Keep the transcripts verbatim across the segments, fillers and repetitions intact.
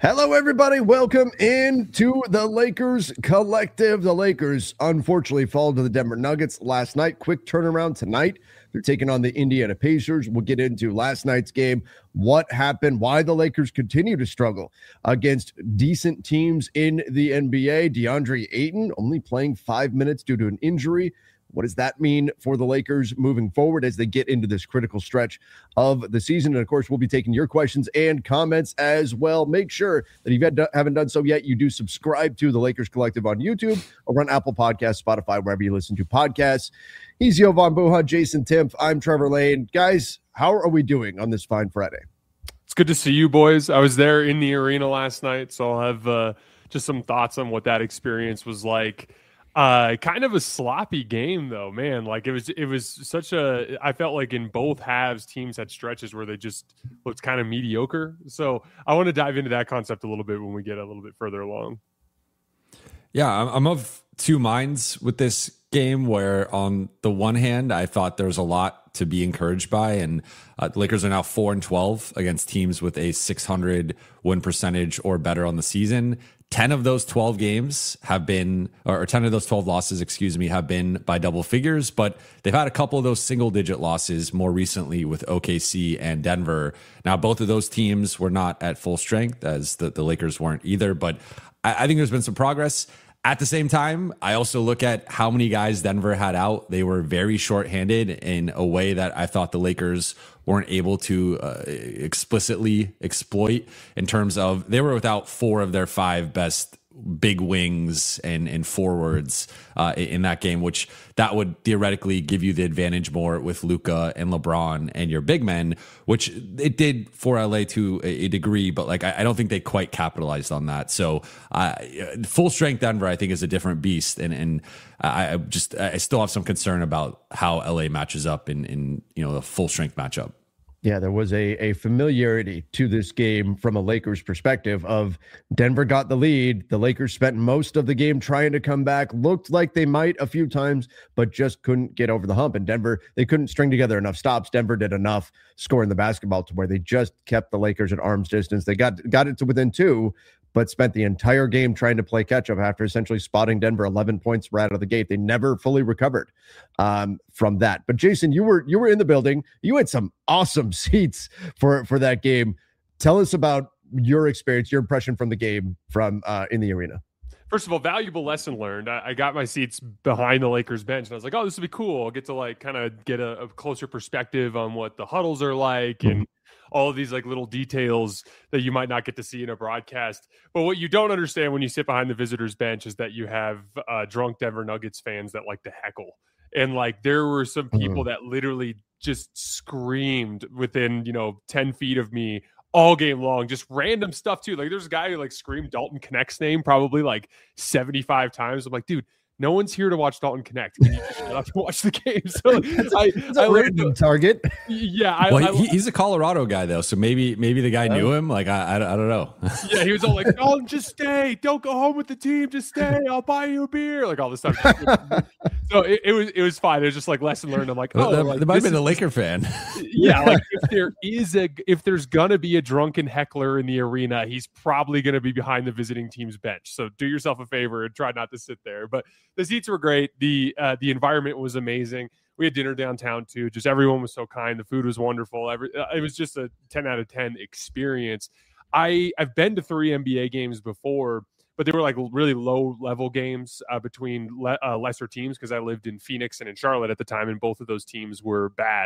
Hello, everybody. Welcome into the Lakers Collective. The Lakers unfortunately fall to the Denver Nuggets last night. Quick turnaround tonight. They're taking on the Indiana Pacers. We'll get into last night's game, what happened, why the Lakers continue to struggle against decent teams in the N B A. DeAndre Ayton only playing five minutes due to an injury. What does that mean for the Lakers moving forward as they get into this critical stretch of the season? And, of course, we'll be taking your questions and comments as well. Make sure that if you haven't done so yet, you do subscribe to the Lakers Collective on YouTube or on Apple Podcasts, Spotify, wherever you listen to podcasts. He's Jovan Buha, Jason Timpf. I'm Trevor Lane. Guys, how are we doing on this fine Friday? It's good to see you, boys. I was there in the arena last night, so I'll have uh, just some thoughts on what that experience was like. Uh, kind of a sloppy game though, man. Like it was, it was such a, I felt like in both halves, teams had stretches where they just looked kind of mediocre. So I want to dive into that concept a little bit when we get a little bit further along. Yeah, I'm of two minds with this game where on the one hand, I thought there was a lot to be encouraged by. And uh, the Lakers are now four and twelve against teams with a six hundred win percentage or better on the season. ten of those twelve games have been, or ten of those twelve losses, excuse me, have been by double figures, but they've had a couple of those single digit losses more recently with O K C and Denver. Now, both of those teams were not at full strength, as the, the Lakers weren't either, but I, I think there's been some progress. At the same time, I also look at how many guys Denver had out. They were very shorthanded in a way that I thought the Lakers weren't able to uh, explicitly exploit, in terms of they were without four of their five best big wings and, and forwards uh, in that game, which that would theoretically give you the advantage more with Luka and LeBron and your big men, which it did for L A to a degree, but like I, I don't think they quite capitalized on that. So uh, full strength Denver, I think, is a different beast, and and I just I still have some concern about how L A matches up in in you know the full strength matchup. Yeah, there was a, a familiarity to this game from a Lakers perspective of Denver got the lead. The Lakers spent most of the game trying to come back, looked like they might a few times, but just couldn't get over the hump. And Denver, they couldn't string together enough stops. Denver did enough scoring the basketball to where they just kept the Lakers at arm's distance. They got, got it to within two, but spent the entire game trying to play catch up after essentially spotting Denver eleven points right out of the gate. They never fully recovered um, from that. But Jason, you were you were in the building. You had some awesome seats for for that game. Tell us about your experience, your impression from the game from uh, in the arena. First of all, valuable lesson learned. I, I got my seats behind the Lakers bench, and I was like, "Oh, this will be cool. I'll get to like kind of get a, a closer perspective on what the huddles are like mm-hmm. and." all of these like little details that you might not get to see in a broadcast. But what you don't understand when you sit behind the visitors bench is that you have uh, drunk Denver Nuggets fans that like to heckle. And like, there were some people mm-hmm. that literally just screamed within, you know, ten feet of me all game long, just random stuff too. Like there's a guy who like screamed Dalton Connect's name probably like seventy-five times. I'm like, dude, no one's here to watch Dalton Connect. Can you just shut up and watch the game? So it's I, it's a I random target. Yeah, I, well, I, he, he's a Colorado guy though, so maybe maybe the guy oh. knew him. Like I, I, I don't know. Yeah, he was all like, "Dalton, just stay. Don't go home with the team. Just stay. I'll buy you a beer." Like all this stuff. So it, it was it was fine. It was just like lesson learned. I'm like, oh, well, that, like, that might have been a Laker fan. Yeah, like if there is a if there's gonna be a drunken heckler in the arena, he's probably gonna be behind the visiting team's bench. So do yourself a favor and try not to sit there. But the seats were great. The uh, the environment was amazing. We had dinner downtown too. Just everyone was so kind. The food was wonderful. Every uh, it was just a ten out of ten experience. I I've been to three N B A games before, but they were like really low level games uh, between le- uh, lesser teams because I lived in Phoenix and in Charlotte at the time, and both of those teams were bad.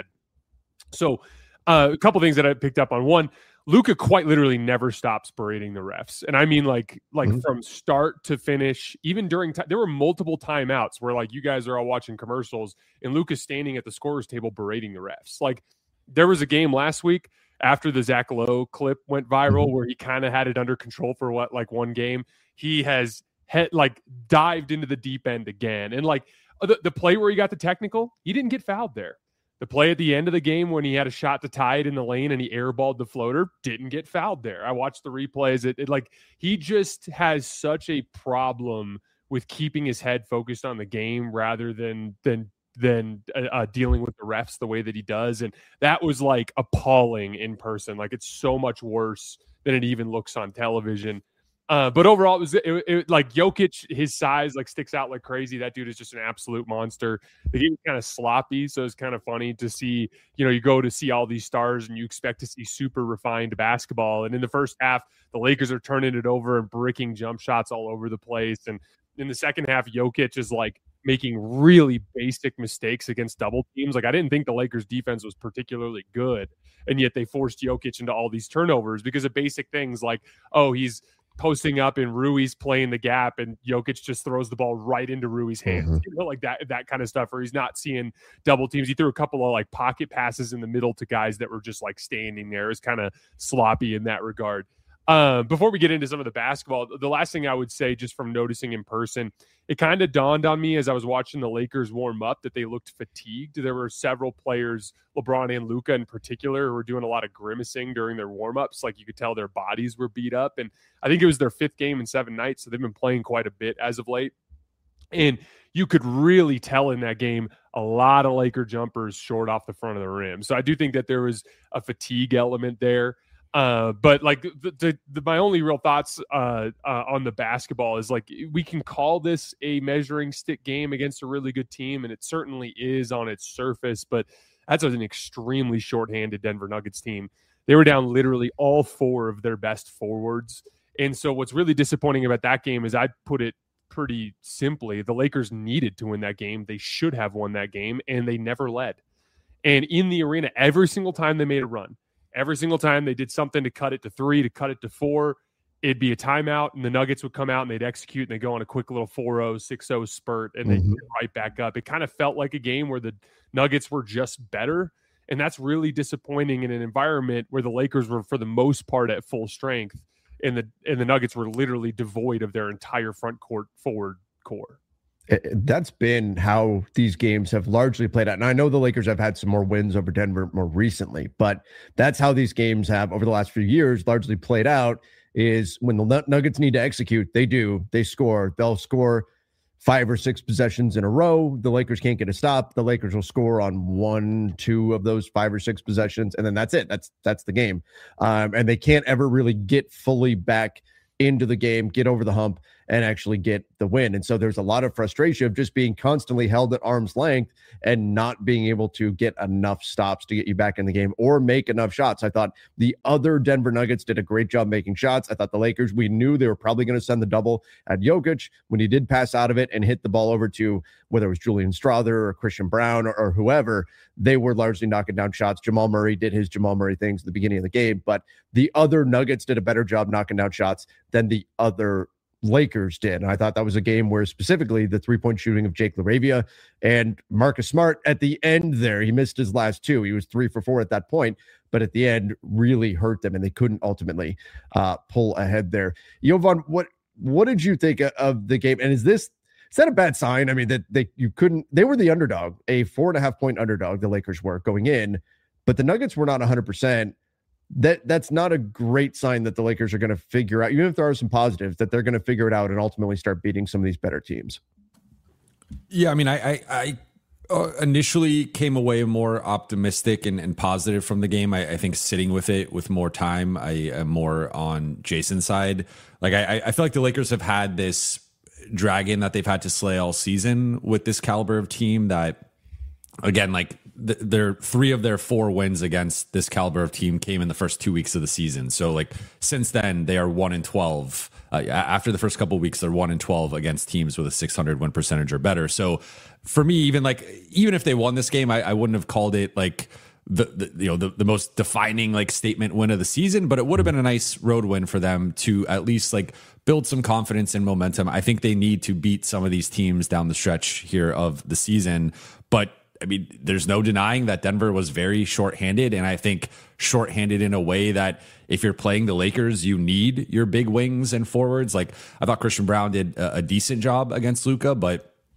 So uh, a couple things that I picked up on. One, Luka quite literally never stops berating the refs. And I mean, like, like mm-hmm. from start to finish, even during time, there were multiple timeouts where like you guys are all watching commercials and Luka's standing at the scorer's table berating the refs. Like there was a game last week after the Zach Lowe clip went viral mm-hmm. where he kind of had it under control for what, like one game. He has had like dived into the deep end again. And like the, the play where he got the technical, he didn't get fouled there. The play at the end of the game when he had a shot to tie it in the lane and he airballed the floater, didn't get fouled there. I watched the replays. It, it like he just has such a problem with keeping his head focused on the game rather than than than uh, uh, dealing with the refs the way that he does. And that was like appalling in person. Like it's so much worse than it even looks on television. Uh, but overall, it was it, it, like Jokic, his size like sticks out like crazy. That dude is just an absolute monster. The game was kind of sloppy, so it's kind of funny to see, you know, you go to see all these stars and you expect to see super refined basketball. And in the first half, the Lakers are turning it over and bricking jump shots all over the place. And in the second half, Jokic is like making really basic mistakes against double teams. Like, I didn't think the Lakers defense was particularly good, and yet they forced Jokic into all these turnovers because of basic things like, oh, he's posting up and Rui's playing the gap and Jokic just throws the ball right into Rui's hands, mm-hmm. you know, like that, that kind of stuff, or he's not seeing double teams. He threw a couple of like pocket passes in the middle to guys that were just like standing there. It's kind of sloppy in that regard. Um, before we get into some of the basketball, the last thing I would say, just from noticing in person, it kind of dawned on me as I was watching the Lakers warm up that they looked fatigued. There were several players, LeBron and Luka in particular, who were doing a lot of grimacing during their warm ups. Like, you could tell their bodies were beat up. And I think it was their fifth game in seven nights. So they've been playing quite a bit as of late. And you could really tell in that game a lot of Laker jumpers short off the front of the rim. So I do think that there was a fatigue element there. Uh, but like the, the, the, my only real thoughts uh, uh, on the basketball is like, we can call this a measuring stick game against a really good team, and it certainly is on its surface, but that's an extremely shorthanded Denver Nuggets team. They were down literally all four of their best forwards. And so what's really disappointing about that game is, I'd put it pretty simply, the Lakers needed to win that game. They should have won that game, and they never led. And in the arena, every single time they made a run, every single time they did something to cut it to three, to cut it to four, it'd be a timeout, and the Nuggets would come out and they'd execute, and they'd go on a quick little four oh, six oh spurt, and they'd mm-hmm. get right back up. It kind of felt like a game where the Nuggets were just better, and that's really disappointing in an environment where the Lakers were, for the most part, at full strength, and the and the Nuggets were literally devoid of their entire front court forward core. That's been how these games have largely played out. And I know the Lakers have had some more wins over Denver more recently, but that's how these games have, over the last few years, largely played out, is when the Nuggets need to execute, they do. They score. They'll score five or six possessions in a row. The Lakers can't get a stop. The Lakers will score on one, two of those five or six possessions, and then that's it. That's that's the game. Um, and they can't ever really get fully back into the game, get over the hump, and actually get the win. And so there's a lot of frustration of just being constantly held at arm's length and not being able to get enough stops to get you back in the game or make enough shots. I thought the other Denver Nuggets did a great job making shots. I thought the Lakers, we knew they were probably going to send the double at Jokic when he did pass out of it and hit the ball over to, whether it was Julian Strawther or Christian Brown or, or whoever, they were largely knocking down shots. Jamal Murray did his Jamal Murray things at the beginning of the game, but the other Nuggets did a better job knocking down shots than the other Lakers did. And I thought that was a game where specifically the three-point shooting of Jake LaRavia and Marcus Smart at the end there, he missed his last two. He was three for four at that point, but at the end really hurt them, and they couldn't ultimately uh, pull ahead there. Jovan, what what did you think of the game? And is this is that a bad sign? I mean, that they you couldn't they were the underdog, a four and a half point underdog, the Lakers were going in, but the Nuggets were not one hundred percent. That that's not a great sign that the Lakers are going to figure out, even if there are some positives, that they're going to figure it out and ultimately start beating some of these better teams. Yeah, I mean, I I, I uh, initially came away more optimistic and, and positive from the game. I, I think sitting with it with more time, I am more on Jason's side. Like I, I feel like the Lakers have had this dragon that they've had to slay all season with this caliber of team that, again, like th- their three of their four wins against this caliber of team came in the first two weeks of the season. So like since then they are one and twelve. Uh, after the first couple of weeks, they're one and twelve against teams with a six hundred win percentage or better. So for me, even like even if they won this game, I, I wouldn't have called it like the, the you know the, the most defining like statement win of the season, but it would have been a nice road win for them to at least like build some confidence and momentum. I think they need to beat some of these teams down the stretch here of the season, but I mean, there's no denying that Denver was very shorthanded, and I think shorthanded in a way that if you're playing the Lakers, you need your big wings and forwards. Like I thought Christian Brown did a, a decent job against Luka, but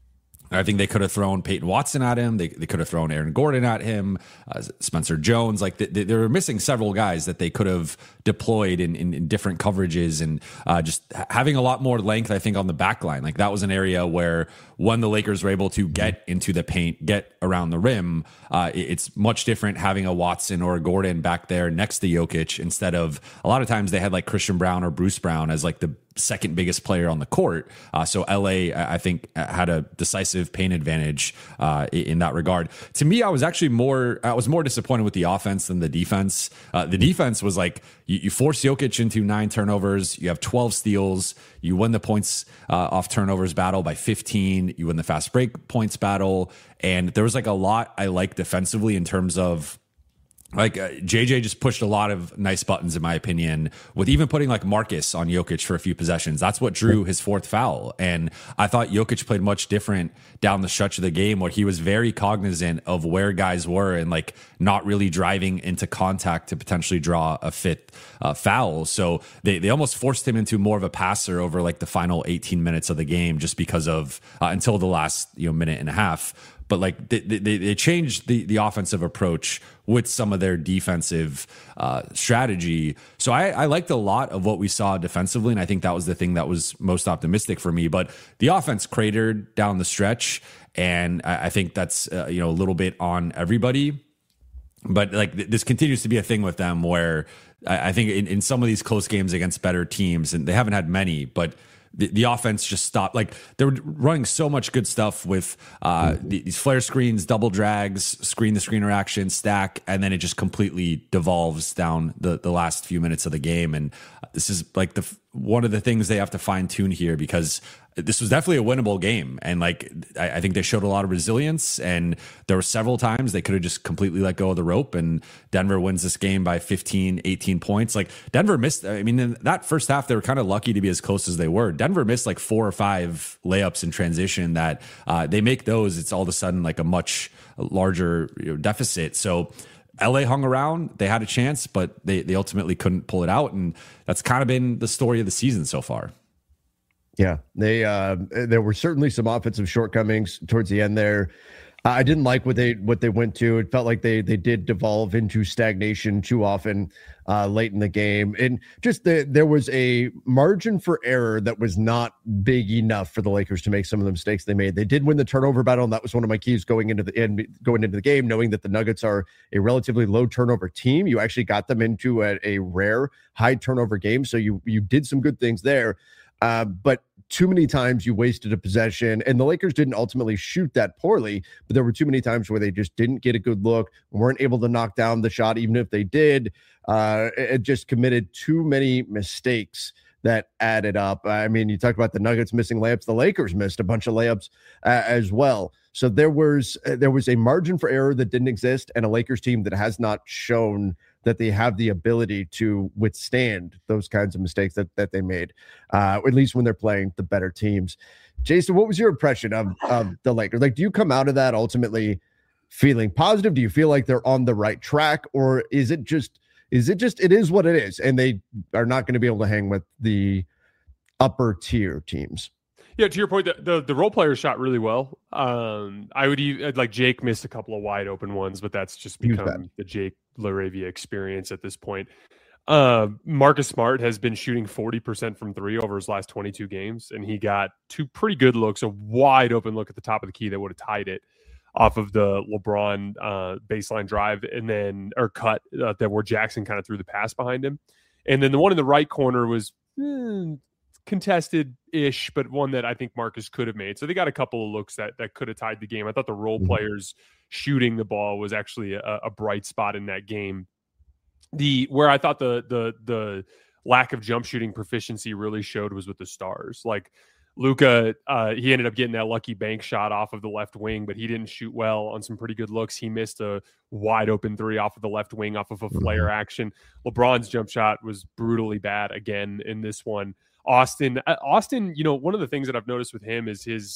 I think they could have thrown Peyton Watson at him. They, they could have thrown Aaron Gordon at him, uh, Spencer Jones. Like they, they were missing several guys that they could have deployed in, in, in different coverages, and uh, just having a lot more length, I think, on the back line. Like that was an area where when the Lakers were able to get into the paint, get around the rim, uh, it, it's much different having a Watson or a Gordon back there next to Jokic instead of a lot of times they had like Christian Brown or Bruce Brown as like the second biggest player on the court. Uh, so L A, I think, had a decisive paint advantage uh, in that regard. To me, I was actually more, I was more disappointed with the offense than the defense. Uh, the defense was like, you, you force Jokic into nine turnovers, you have twelve steals, you win the points uh, off turnovers battle by fifteen, you win the fast break points battle. And there was like a lot I liked defensively in terms of Like uh, J J just pushed a lot of nice buttons, in my opinion, with even putting like Marcus on Jokic for a few possessions. That's what drew his fourth foul. And I thought Jokic played much different down the stretch of the game, where he was very cognizant of where guys were and like not really driving into contact to potentially draw a fifth uh, foul. So they, they almost forced him into more of a passer over like the final eighteen minutes of the game, just because of uh, until the last you know minute and a half. But like they, they, they changed the, the offensive approach with some of their defensive uh, strategy. So I, I liked a lot of what we saw defensively, and I think that was the thing that was most optimistic for me. But the offense cratered down the stretch, and I, I think that's uh, you know a little bit on everybody. But like th- this continues to be a thing with them, where I, I think in, in some of these close games against better teams, and they haven't had many, but The, the offense just stopped. Like they were running so much good stuff with uh, these flare screens, double drags, screen the screener action, stack, and then it just completely devolves down the, the last few minutes of the game. And this is like the one of the things they have to fine tune here, because this was definitely a winnable game. And like I, I think they showed a lot of resilience, and there were several times they could have just completely let go of the rope, and Denver wins this game by fifteen, eighteen points. Like Denver missed, I mean, in that first half, they were kind of lucky to be as close as they were. Denver missed like four or five layups in transition that uh, they make those. It's all of a sudden like a much larger you know, deficit. So L A hung around, they had a chance, but they, they ultimately couldn't pull it out. And that's kind of been the story of the season so far. Yeah, they uh, there were certainly some offensive shortcomings towards the end there. I didn't like what they what they went to. It felt like they they did devolve into stagnation too often uh, late in the game, and just the, there was a margin for error that was not big enough for the Lakers to make some of the mistakes they made. They did win the turnover battle, and that was one of my keys going into the end, going into the game, knowing that the Nuggets are a relatively low turnover team. You actually got them into a, a rare high turnover game, so you you did some good things there. Uh, but too many times you wasted a possession, and the Lakers didn't ultimately shoot that poorly, but there were too many times where they just didn't get a good look, weren't able to knock down the shot, even if they did. Uh, it just committed too many mistakes that added up. I mean, you talk about the Nuggets missing layups, the Lakers missed a bunch of layups uh, as well. So there was uh, there was a margin for error that didn't exist, and a Lakers team that has not shown that they have the ability to withstand those kinds of mistakes that, that they made, uh, at least when they're playing the better teams. Jason, what was your impression of, of the Lakers? Like, do you come out of that ultimately feeling positive? Do you feel like they're on the right track, or is it just, is it just, it is what it is, and they are not going to be able to hang with the upper tier teams? Yeah, to your point, the, the, the role players shot really well. Um, I would even, like Jake missed a couple of wide open ones, but that's just become the Jake LaRavia experience at this point. Uh, Marcus Smart has been shooting forty percent from three over his last twenty-two games, and he got two pretty good looks, a wide open look at the top of the key that would have tied it off of the LeBron uh, baseline drive, and then or cut uh, that where Jackson kind of threw the pass behind him, and then the one in the right corner was. Eh, contested-ish, but one that I think Marcus could have made. So they got a couple of looks that that could have tied the game. I thought the role players shooting the ball was actually a, a bright spot in that game. The where I thought the the the lack of jump shooting proficiency really showed was with the stars. Like Luka, uh, he ended up getting that lucky bank shot off of the left wing, but he didn't shoot well on some pretty good looks. He missed a wide open three off of the left wing off of a flare mm-hmm. action. LeBron's jump shot was brutally bad again in this one. Austin, Austin, you know, one of the things that I've noticed with him is his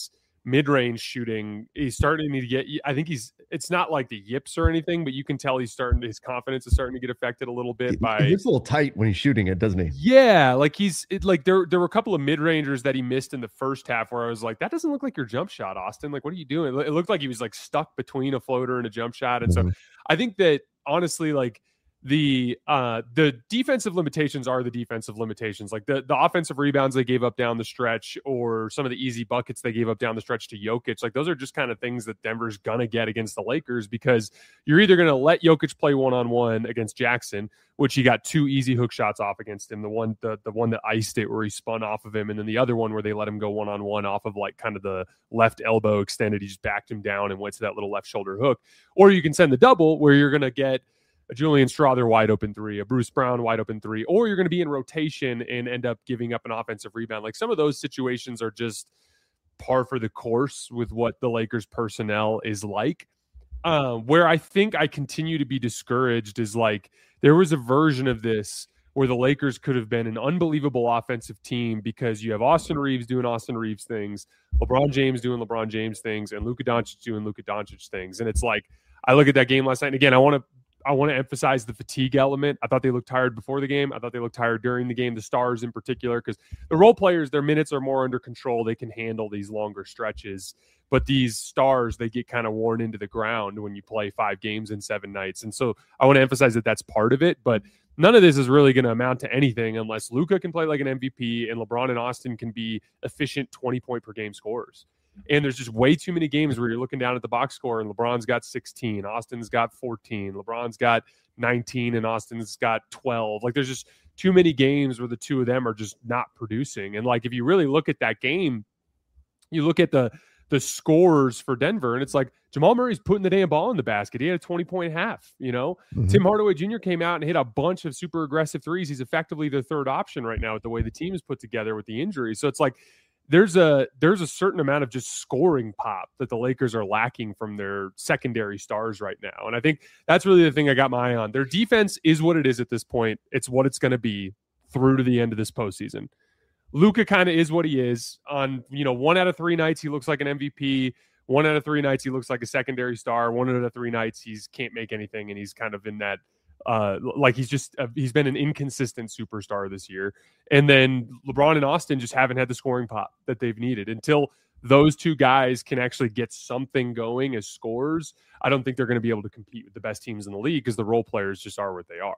mid-range shooting. He's starting to get, I think he's, it's not like the yips or anything, but you can tell he's starting to, his confidence is starting to get affected a little bit by. He looks a little tight when he's shooting it, doesn't he? Yeah. Like he's it, like, there, there were a couple of mid-rangers that he missed in the first half where I was like, that doesn't look like your jump shot, Austin. Like, what are you doing? It looked like he was like stuck between a floater and a jump shot. And mm-hmm. so I think that honestly, like, the uh the defensive limitations are the defensive limitations. Like the the offensive rebounds they gave up down the stretch, or some of the easy buckets they gave up down the stretch to Jokic, like those are just kind of things that Denver's gonna get against the Lakers, because you're either gonna let Jokic play one-on-one against Jackson, which he got two easy hook shots off against him, the one the, the one that iced it where he spun off of him, and then the other one where they let him go one-on-one off of like kind of the left elbow extended, he just backed him down and went to that little left shoulder hook. Or you can send the double where you're gonna get a Julian Strawther wide open three, a Bruce Brown wide open three, or you're going to be in rotation and end up giving up an offensive rebound. Like some of those situations are just par for the course with what the Lakers personnel is like. Uh, where I think I continue to be discouraged is like there was a version of this where the Lakers could have been an unbelievable offensive team because you have Austin Reeves doing Austin Reeves things, LeBron James doing LeBron James things, and Luka Doncic doing Luka Doncic things. And it's like, I look at that game last night, and again, I want to I want to emphasize the fatigue element. I thought they looked tired before the game. I thought they looked tired during the game, the stars in particular, because the role players, their minutes are more under control. They can handle these longer stretches. But these stars, they get kind of worn into the ground when you play five games in seven nights. And so I want to emphasize that that's part of it. But none of this is really going to amount to anything unless Luka can play like an M V P and LeBron and Austin can be efficient twenty-point per game scorers. And there's just way too many games where you're looking down at the box score and LeBron's got sixteen, Austin's got fourteen, LeBron's got nineteen, and Austin's got twelve. Like there's just too many games where the two of them are just not producing. And like if you really look at that game, you look at the the scores for Denver, and it's like Jamal Murray's putting the damn ball in the basket. He had a twenty-point half, you know. Mm-hmm. Tim Hardaway Junior came out and hit a bunch of super aggressive threes. He's effectively the third option right now with the way the team is put together with the injury. So it's like There's a there's a certain amount of just scoring pop that the Lakers are lacking from their secondary stars right now. And I think that's really the thing I got my eye on. Their defense is what it is at this point. It's what it's going to be through to the end of this postseason. Luka kind of is what he is. On, you know, one out of three nights, he looks like an M V P. One out of three nights, he looks like a secondary star. One out of three nights, he's can't make anything, and he's kind of in that Uh, like he's just uh, he's been an inconsistent superstar this year. And then LeBron and Austin just haven't had the scoring pop that they've needed. Until those two guys can actually get something going as scorers, I don't think they're going to be able to compete with the best teams in the league because the role players just are what they are.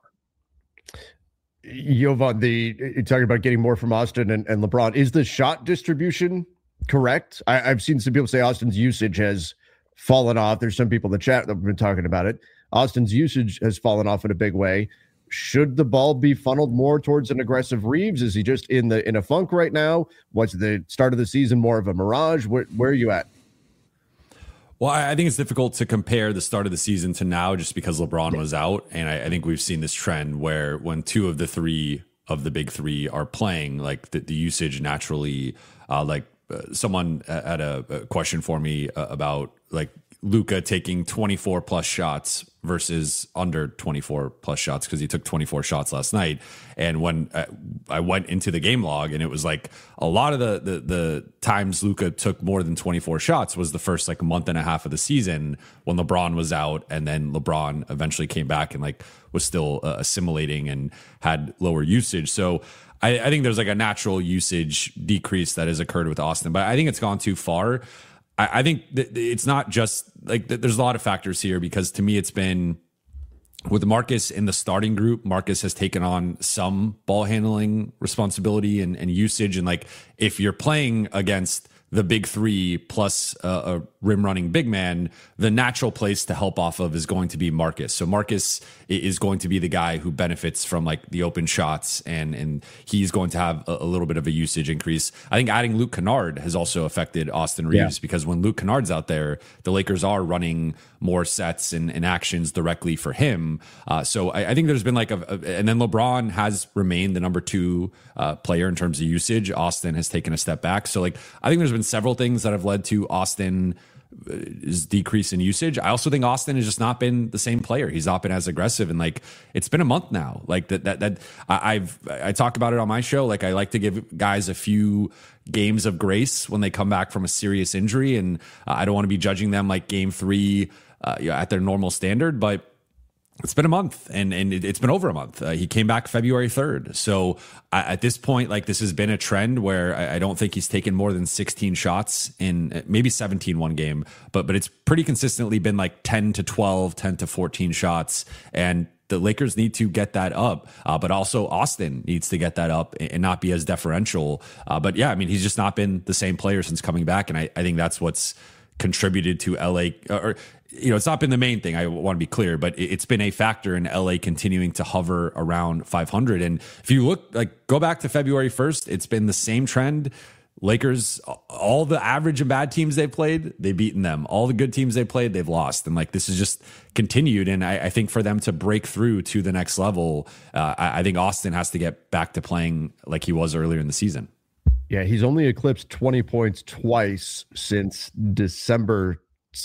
Jovan, the you're talking about getting more from Austin and, and LeBron. Is the shot distribution correct? I, I've seen some people say Austin's usage has fallen off. There's some people in the chat that have been talking about it. Austin's usage has fallen off in a big way. Should the ball be funneled more towards an aggressive Reeves? Is he just in the in a funk right now? Was the start of the season more of a mirage? Where, where are you at? Well, I think it's difficult to compare the start of the season to now just because LeBron yeah. was out. And I, I think we've seen this trend where when two of the three of the big three are playing, like the, the usage naturally, uh, like uh, someone had a, a question for me uh, about like Luka taking twenty-four plus shots versus under twenty-four plus shots because he took twenty-four shots last night. And when I, I went into the game log, and it was like a lot of the the, the times Luka took more than twenty-four shots was the first like month and a half of the season when LeBron was out, and then LeBron eventually came back and like was still uh, assimilating and had lower usage. So I, I think there's like a natural usage decrease that has occurred with Austin, but I think it's gone too far. I think that it's not just like there's a lot of factors here because to me it's been with Marcus in the starting group. Marcus has taken on some ball handling responsibility and, and usage. And like if you're playing against the big three plus a, a rim running big man, the natural place to help off of is going to be Marcus. So Marcus is going to be the guy who benefits from like the open shots, and and he's going to have a, a little bit of a usage increase. I think adding Luke Kennard has also affected Austin Reeves yeah. because when Luke Kennard's out there, the Lakers are running more sets and, and actions directly for him. Uh, so I, I think there's been like a, a, and then LeBron has remained the number two uh, player in terms of usage. Austin has taken a step back. So like I think there's been several things that have led to Austin his decrease in usage. I also think Austin has just not been the same player. He's not been as aggressive, and like it's been a month now. Like that that that I, I've I talk about it on my show. Like I like to give guys a few games of grace when they come back from a serious injury, and uh, I don't want to be judging them like game three uh, you know, at their normal standard, but it's been a month, and and it's been over a month. Uh, he came back February third. So I, at this point, like this has been a trend where I, I don't think he's taken more than sixteen shots in maybe seventeen one game, but but it's pretty consistently been like ten to twelve, ten to fourteen shots. And the Lakers need to get that up, uh, but also Austin needs to get that up and not be as deferential. Uh, but yeah, I mean, he's just not been the same player since coming back. And I, I think that's what's contributed to L A, or you know, it's not been the main thing. I want to be clear, but it's been a factor in L A continuing to hover around five hundred. And if you look, like, go back to February first, it's been the same trend. Lakers, all the average and bad teams they've played, they've beaten them. All the good teams they played, they've lost. And like this is just continued. And I, I think for them to break through to the next level, uh, I, I think Austin has to get back to playing like he was earlier in the season. Yeah, he's only eclipsed twenty points twice since December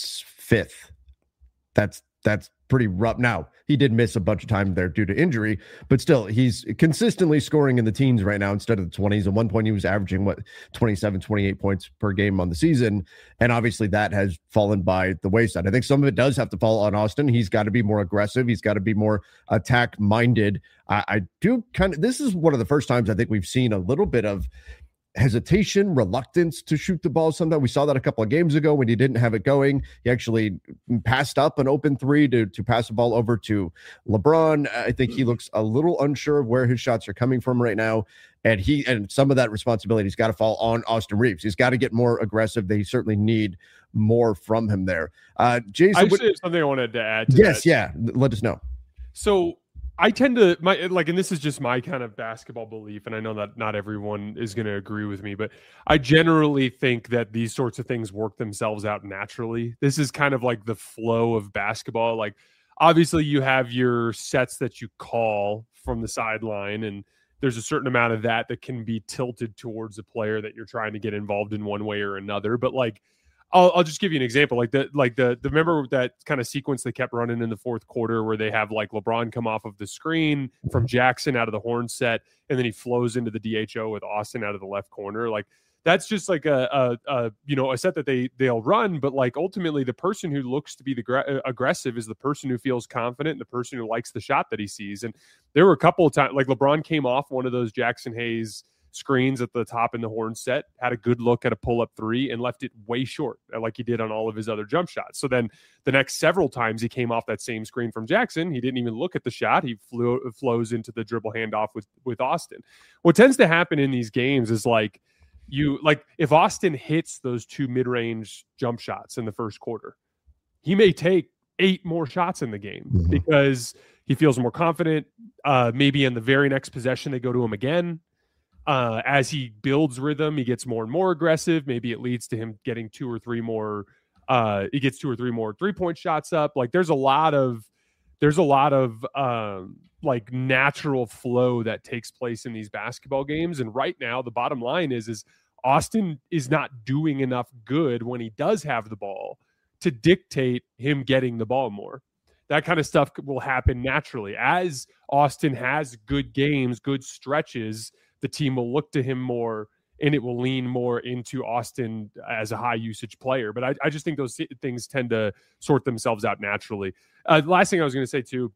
fifth. That's that's pretty rough. Now, he did miss a bunch of time there due to injury, but still, he's consistently scoring in the teens right now instead of the twenties. At one point, he was averaging, what, twenty-seven, twenty-eight points per game on the season, and obviously that has fallen by the wayside. I think some of it does have to fall on Austin. He's got to be more aggressive. He's got to be more attack-minded. I, I do kind of – this is one of the first times I think we've seen a little bit of – hesitation, reluctance to shoot the ball. Sometimes we saw that a couple of games ago when he didn't have it going. He actually passed up an open three to, to pass the ball over to LeBron. I think he looks a little unsure of where his shots are coming from right now. And he and some of that responsibility's got to fall on Austin Reeves. He's got to get more aggressive. They certainly need more from him there. Uh, Jason, I actually have something I wanted to add to yes, that. yeah. Let us know. So I tend to my like, and this is just my kind of basketball belief, and I know that not everyone is going to agree with me, but I generally think that these sorts of things work themselves out naturally. This is kind of like the flow of basketball. Like, obviously, you have your sets that you call from the sideline, and there's a certain amount of that that can be tilted towards a player that you're trying to get involved in one way or another. But like, I'll, I'll just give you an example. Like the like the the remember that kind of sequence they kept running in the fourth quarter where they have like LeBron come off of the screen from Jackson out of the horn set, and then he flows into the D H O with Austin out of the left corner. Like that's just like a, a, a you know a set that they they'll run, but like ultimately the person who looks to be the gra- aggressive is the person who feels confident and the person who likes the shot that he sees. And there were a couple of times like LeBron came off one of those Jackson Hayes screens at the top in the horn set, had a good look at a pull-up three and left it way short like he did on all of his other jump shots. So then the next several times he came off that same screen from Jackson, he didn't even look at the shot. He flew flows into the dribble handoff with, with Austin. What tends to happen in these games is like you like if Austin hits those two mid-range jump shots in the first quarter, he may take eight more shots in the game mm-hmm. because he feels more confident. Uh, maybe in the very next possession, they go to him again. Uh, as he builds rhythm, he gets more and more aggressive. Maybe it leads to him getting two or three more. Uh, he gets two or three more three-point shots up. Like there's a lot of, there's a lot of um, like natural flow that takes place in these basketball games. And right now, the bottom line is, is Austin is not doing enough good when he does have the ball to dictate him getting the ball more. That kind of stuff will happen naturally as Austin has good games, good stretches. The team will look to him more and it will lean more into Austin as a high usage player. But I, I just think those things tend to sort themselves out naturally. Uh, last thing I was going to say too,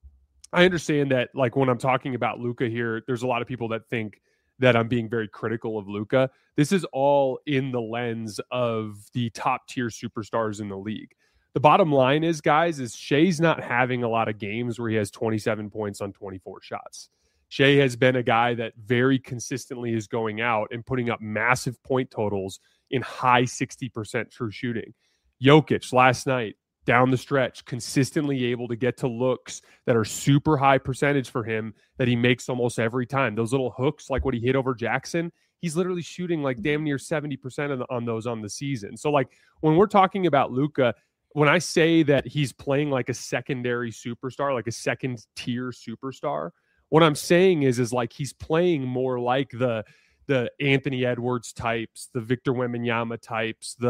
I understand that like when I'm talking about Luka here, there's a lot of people that think that I'm being very critical of Luka. This is all in the lens of the top tier superstars in the league. The bottom line is, guys, is Shai's not having a lot of games where he has twenty-seven points on twenty-four shots. Shai has been a guy that very consistently is going out and putting up massive point totals in high sixty percent true shooting. Jokic last night, down the stretch, consistently able to get to looks that are super high percentage for him that he makes almost every time. Those little hooks, like what he hit over Jackson, he's literally shooting like damn near seventy percent on, on those on the season. So like when we're talking about Luka, when I say that he's playing like a secondary superstar, like a second tier superstar, what I'm saying is, is like he's playing more like the the Anthony Edwards types, the Victor Wembanyama types, the the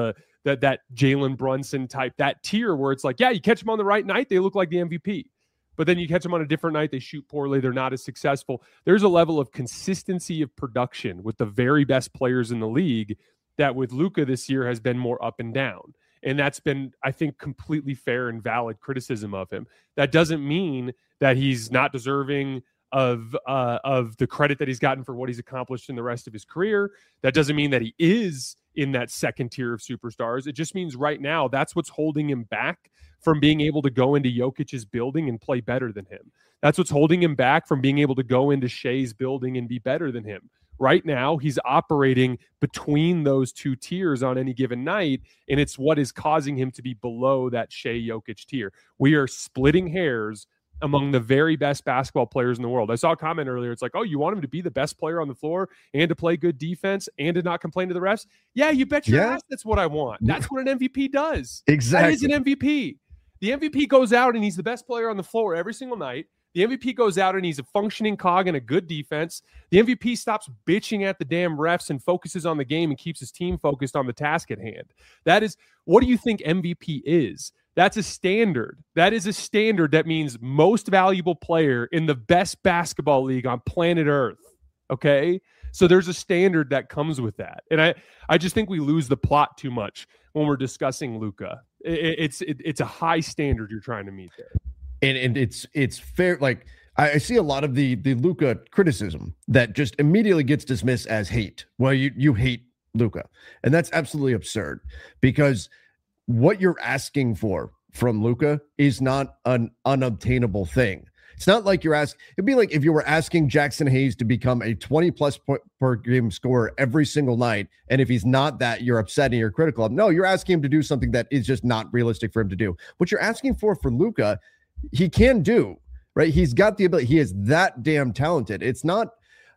that that Jalen Brunson type, that tier where it's like, yeah, you catch them on the right night, they look like the M V P. But then you catch them on a different night, they shoot poorly, they're not as successful. There's a level of consistency of production with the very best players in the league that with Luka this year has been more up and down. And that's been, I think, completely fair and valid criticism of him. That doesn't mean that he's not deserving of uh, of the credit that he's gotten for what he's accomplished in the rest of his career. That doesn't mean that he is in that second tier of superstars. It just means right now that's what's holding him back from being able to go into Jokic's building and play better than him. That's what's holding him back from being able to go into Shai's building and be better than him. Right now, he's operating between those two tiers on any given night, and it's what is causing him to be below that Shai Jokic tier. We are splitting hairs among the very best basketball players in the world. I saw a comment earlier. It's like, oh, you want him to be the best player on the floor and to play good defense and to not complain to the refs? Yeah, you bet your yeah. ass that's what I want. That's what an M V P does. Exactly. That is an M V P. The M V P goes out and he's the best player on the floor every single night. The M V P goes out and he's a functioning cog and a good defense. The M V P stops bitching at the damn refs and focuses on the game and keeps his team focused on the task at hand. That is, what do you think M V P is? That's a standard. That is a standard that means most valuable player in the best basketball league on planet Earth. Okay? So there's a standard that comes with that. And I, I just think we lose the plot too much when we're discussing Luka. It, it's it, it's a high standard you're trying to meet there. And, and it's it's fair. Like I, I see a lot of the the Luka criticism that just immediately gets dismissed as hate. Well, you you hate Luka, and that's absolutely absurd because what you're asking for from Luka is not an unobtainable thing. It's not like you're asking. It'd be like if you were asking Jackson Hayes to become a twenty plus point per game scorer every single night, and if he's not that, you're upset and you're critical of him. No, you're asking him to do something that is just not realistic for him to do. What you're asking for for Luka, he can do, right? He's got the ability. He is that damn talented. It's not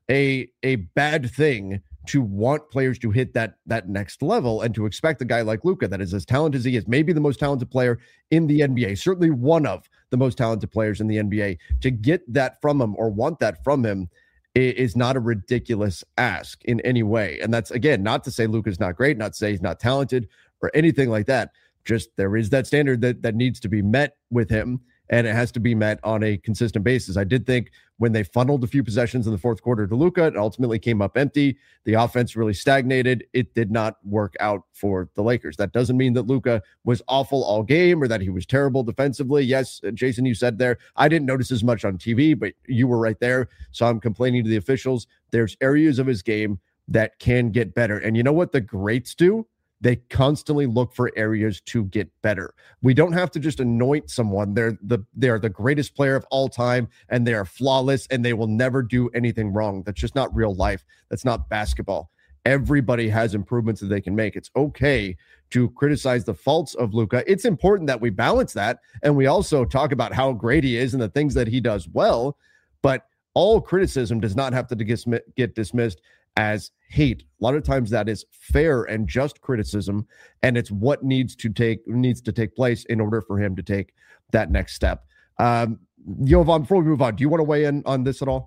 a a bad thing to want players to hit that that next level and to expect a guy like Luka that is as talented as he is, maybe the most talented player in the N B A, certainly one of the most talented players in the N B A, to get that from him or want that from him is not a ridiculous ask in any way. And that's, again, not to say Luka's not great, not to say he's not talented or anything like that. Just there is that standard that that needs to be met with him. And it has to be met on a consistent basis. I did think when they funneled a few possessions in the fourth quarter to Luka, it ultimately came up empty. The offense really stagnated. It did not work out for the Lakers. That doesn't mean that Luka was awful all game or that he was terrible defensively. Yes, Jason, you said there, I didn't notice as much on T V, but you were right there. So I'm complaining to the officials. There's areas of his game that can get better. And you know what the greats do? They constantly look for areas to get better. We don't have to just anoint someone. They're the they're the greatest player of all time, and they are flawless, and they will never do anything wrong. That's just not real life. That's not basketball. Everybody has improvements that they can make. It's okay to criticize the faults of Luka. It's important that we balance that, and we also talk about how great he is and the things that he does well, but all criticism does not have to get dismissed as hate. A lot of times that is fair and just criticism, and it's what needs to take needs to take place in order for him to take that next step. Um, Jovan, before we move on, do you want to weigh in on this at all?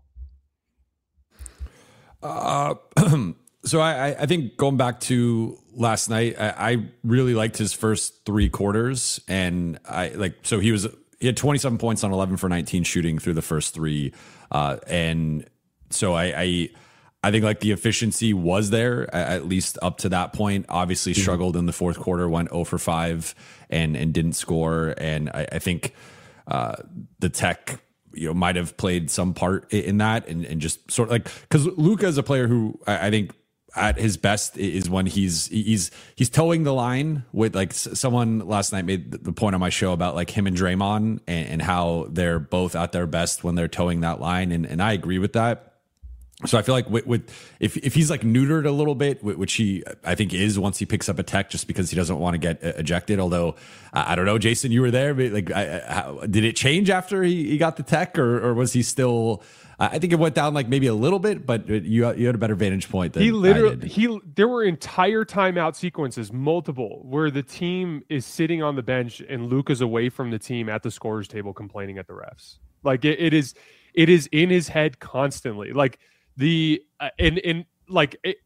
Uh, so I, I think going back to last night, I, I really liked his first three quarters, and I like so he was he had twenty-seven points on eleven for nineteen shooting through the first three, uh, and so I. I I think like the efficiency was there at least up to that point. Obviously mm-hmm. struggled in the fourth quarter, went zero for five and and didn't score. And I, I think uh, the tech, you know, might have played some part in that, and, and just sort of like because Luka is a player who I, I think at his best is when he's he's he's towing the line with like someone last night made the point on my show about like him and Draymond and, and how they're both at their best when they're towing that line, and and I agree with that. So I feel like with, with if if he's like neutered a little bit, which he I think is once he picks up a tech, just because he doesn't want to get ejected. Although I, I don't know, Jason, you were there, but like, I, how, did it change after he, he got the tech, or or was he still? I think it went down like maybe a little bit, but you you had a better vantage point than he literally he. There were entire timeout sequences, multiple, where the team is sitting on the bench and Luka's away from the team at the scorer's table complaining at the refs. Like it, it is, it is in his head constantly. Like. The uh, and and like it,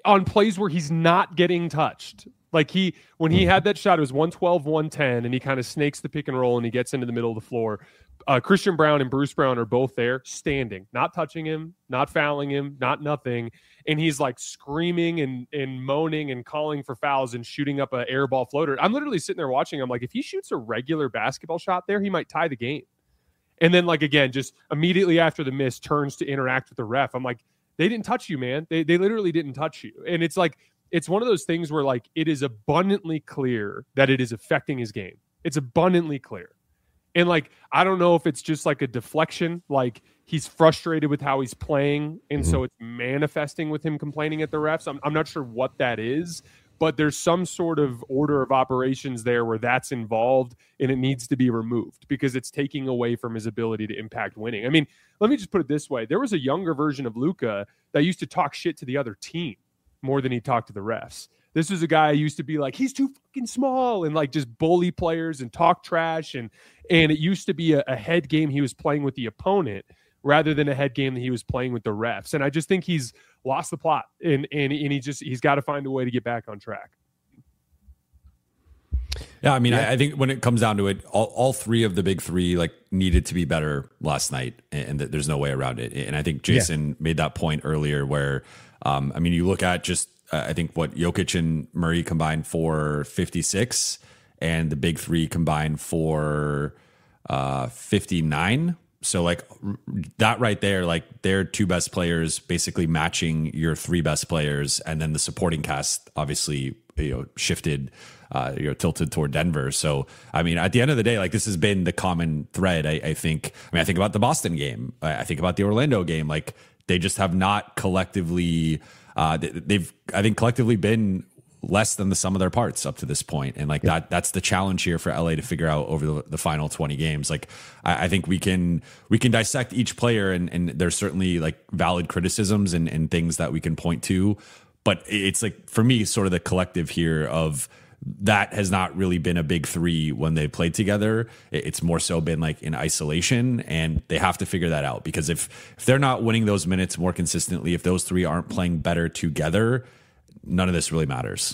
on plays where he's not getting touched. Like he, when he had that shot, it was one twelve, one ten, and he kind of snakes the pick and roll and he gets into the middle of the floor. Uh, Christian Braun and Bruce Brown are both there standing, not touching him, not fouling him, not nothing. And he's like screaming and, and moaning and calling for fouls and shooting up an air ball floater. I'm literally sitting there watching. I'm like, if he shoots a regular basketball shot there, he might tie the game. And then like, again, just immediately after the miss turns to interact with the ref. I'm like, they didn't touch you, man. They, they literally didn't touch you. And it's like, it's one of those things where like, it is abundantly clear that it is affecting his game. It's abundantly clear. And like, I don't know if it's just like a deflection, like he's frustrated with how he's playing. And mm-hmm. so it's manifesting with him complaining at the refs. I'm, I'm not sure what that is, but there's some sort of order of operations there where that's involved and it needs to be removed because it's taking away from his ability to impact winning. I mean, let me just put it this way. There was a younger version of Luka that used to talk shit to the other team more than he talked to the refs. This was a guy who used to be like, he's too fucking small and like just bully players and talk trash. And, and it used to be a, a head game he was playing with the opponent rather than a head game that he was playing with the refs. And I just think he's lost the plot and, and, and he just, he's got to find a way to get back on track. Yeah. I mean, yeah. I, I think when it comes down to it, all, all three of the big three like needed to be better last night and, and th- there's no way around it. And I think Jason yeah. made that point earlier where, um, I mean, you look at just, Uh, I think what Jokic and Murray combined for fifty-six and the big three combined for uh, fifty-nine. So like r- that right there, like their two best players basically matching your three best players. And then the supporting cast obviously, you know, shifted, uh, you know, tilted toward Denver. So, I mean, at the end of the day, like this has been the common thread. I, I think, I mean, I think about the Boston game. I, I think about the Orlando game. Like they just have not collectively Uh, they've, I think, collectively been less than the sum of their parts up to this point. And like yeah. that, that's the challenge here for L A to figure out over the, the final twenty games. Like, I, I think we can, we can dissect each player and, and there's certainly like valid criticisms and, and things that we can point to, but it's like, for me, sort of the collective here of that has not really been a big three when they played together. It's more so been like in isolation, and they have to figure that out because if, if they're not winning those minutes more consistently, if those three aren't playing better together, none of this really matters.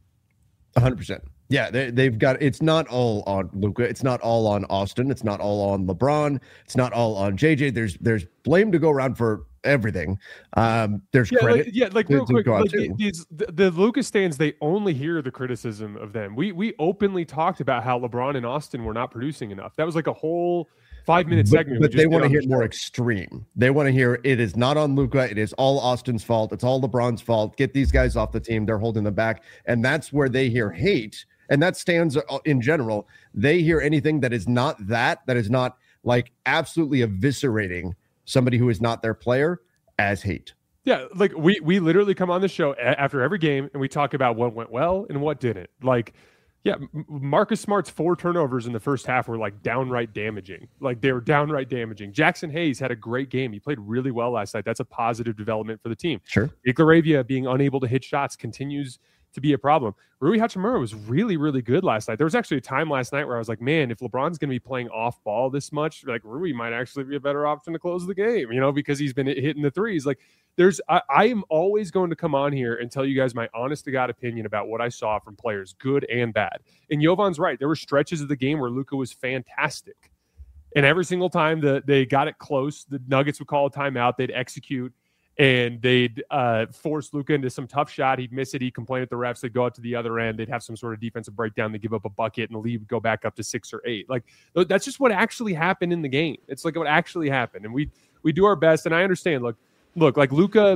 A hundred percent. Yeah, they, they've got, it's not all on Luka. It's not all on Austin. It's not all on LeBron. It's not all on J J. There's, there's blame to go around for everything. Um, there's yeah, credit. Like, yeah, like real quick, like these, the, the Luka stands, they only hear the criticism of them. We we openly talked about how LeBron and Austin were not producing enough. That was like a whole five minute segment. But, but they want to hear more extreme. They want to hear it is not on Luka. It is all Austin's fault. It's all LeBron's fault. Get these guys off the team. They're holding them back. And that's where they hear hate. And that stands in general. They hear anything that is not that, that is not like absolutely eviscerating somebody who is not their player as hate. Yeah, like we we literally come on the show a- after every game and we talk about what went well and what didn't. Like, yeah, Marcus Smart's four turnovers in the first half were like downright damaging. Like they were downright damaging. Jackson Hayes had a great game. He played really well last night. That's a positive development for the team. Sure. Ikaravia being unable to hit shots continues to be a problem. Rui Hachimura was really, really good last night. There was actually a time last night where I was like, man, if LeBron's going to be playing off ball this much, like Rui might actually be a better option to close the game, you know, because he's been hitting the threes. Like there's, I, I am always going to come on here and tell you guys my honest to God opinion about what I saw from players, good and bad. And Jovan's right. There were stretches of the game where Luka was fantastic. And every single time that they got it close, the Nuggets would call a timeout, they'd execute, and they'd uh, force Luka into some tough shot. He'd miss it. He'd complain at the refs. They'd go out to the other end. They'd have some sort of defensive breakdown. They'd give up a bucket, and the lead would go back up to six or eight. Like, that's just what actually happened in the game. It's like what actually happened. And we we do our best. And I understand, look, look, like Luka,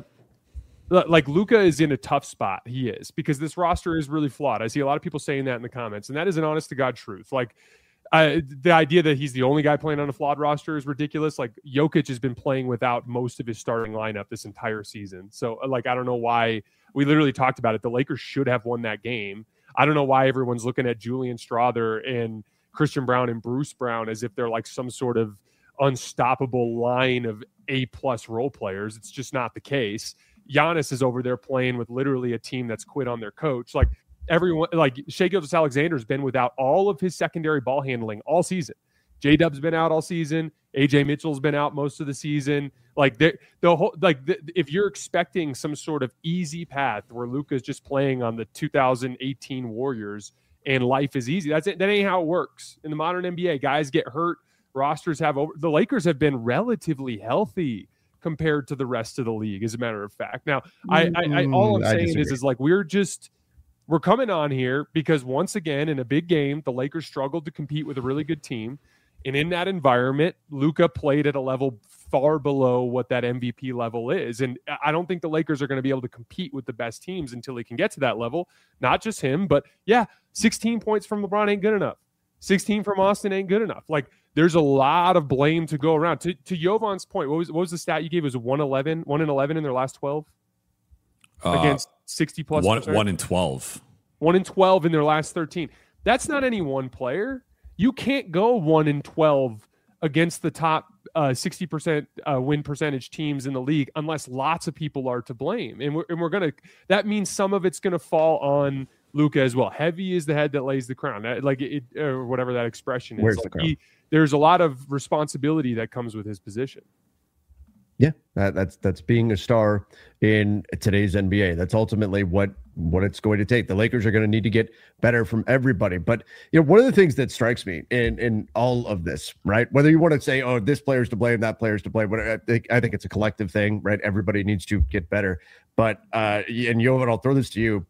like Luka is in a tough spot. He is, because this roster is really flawed. I see a lot of people saying that in the comments, and that is an honest to God truth. Like, Uh, the idea that he's the only guy playing on a flawed roster is ridiculous. Like Jokic has been playing without most of his starting lineup this entire season. So like, I don't know why. We literally talked about it. The Lakers should have won that game. I don't know why everyone's looking at Julian Strawther and Christian Braun and Bruce Brown as if they're like some sort of unstoppable line of A plus role players. It's just not the case. Giannis is over there playing with literally a team that's quit on their coach. Like, everyone, like Shai Gilgeous-Alexander has been without all of his secondary ball handling all season. J-Dub's been out all season. A J Mitchell's been out most of the season. Like the the whole like the, if you're expecting some sort of easy path where Luka's just playing on the two thousand eighteen Warriors and life is easy, that's it. That ain't how it works in the modern N B A. Guys get hurt. Rosters have over. The Lakers have been relatively healthy compared to the rest of the league, as a matter of fact. Now, I, I, I all I'm I saying disagree. is, is like we're just we're coming on here because once again in a big game, the Lakers struggled to compete with a really good team, and in that environment, Luka played at a level far below what that M V P level is, and I don't think the Lakers are going to be able to compete with the best teams until he can get to that level. Not just him, but yeah, sixteen points from LeBron ain't good enough. sixteen from Austin ain't good enough. Like. There's a lot of blame to go around. To to Jovan's point, what was what was the stat you gave? It was one eleven, one and eleven in their last twelve uh, against sixty plus. One, one and twelve. One and twelve in their last thirteen. That's not any one player. You can't go one and twelve against the top uh, sixty percent uh, win percentage teams in the league unless lots of people are to blame. And we're and we're gonna. That means some of it's gonna fall on Luka as well. Heavy is the head that lays the crown. That, like it, or whatever that expression is. Where's like the crown? He, there's a lot of responsibility that comes with his position. Yeah, that, that's that's being a star in today's N B A. That's ultimately what what it's going to take. The Lakers are going to need to get better from everybody. But you know, one of the things that strikes me in in all of this, right? Whether you want to say, "Oh, this player's to blame, that player's to blame," but I think I think it's a collective thing, right? Everybody needs to get better. But uh, and Jovan, I'll throw this to you.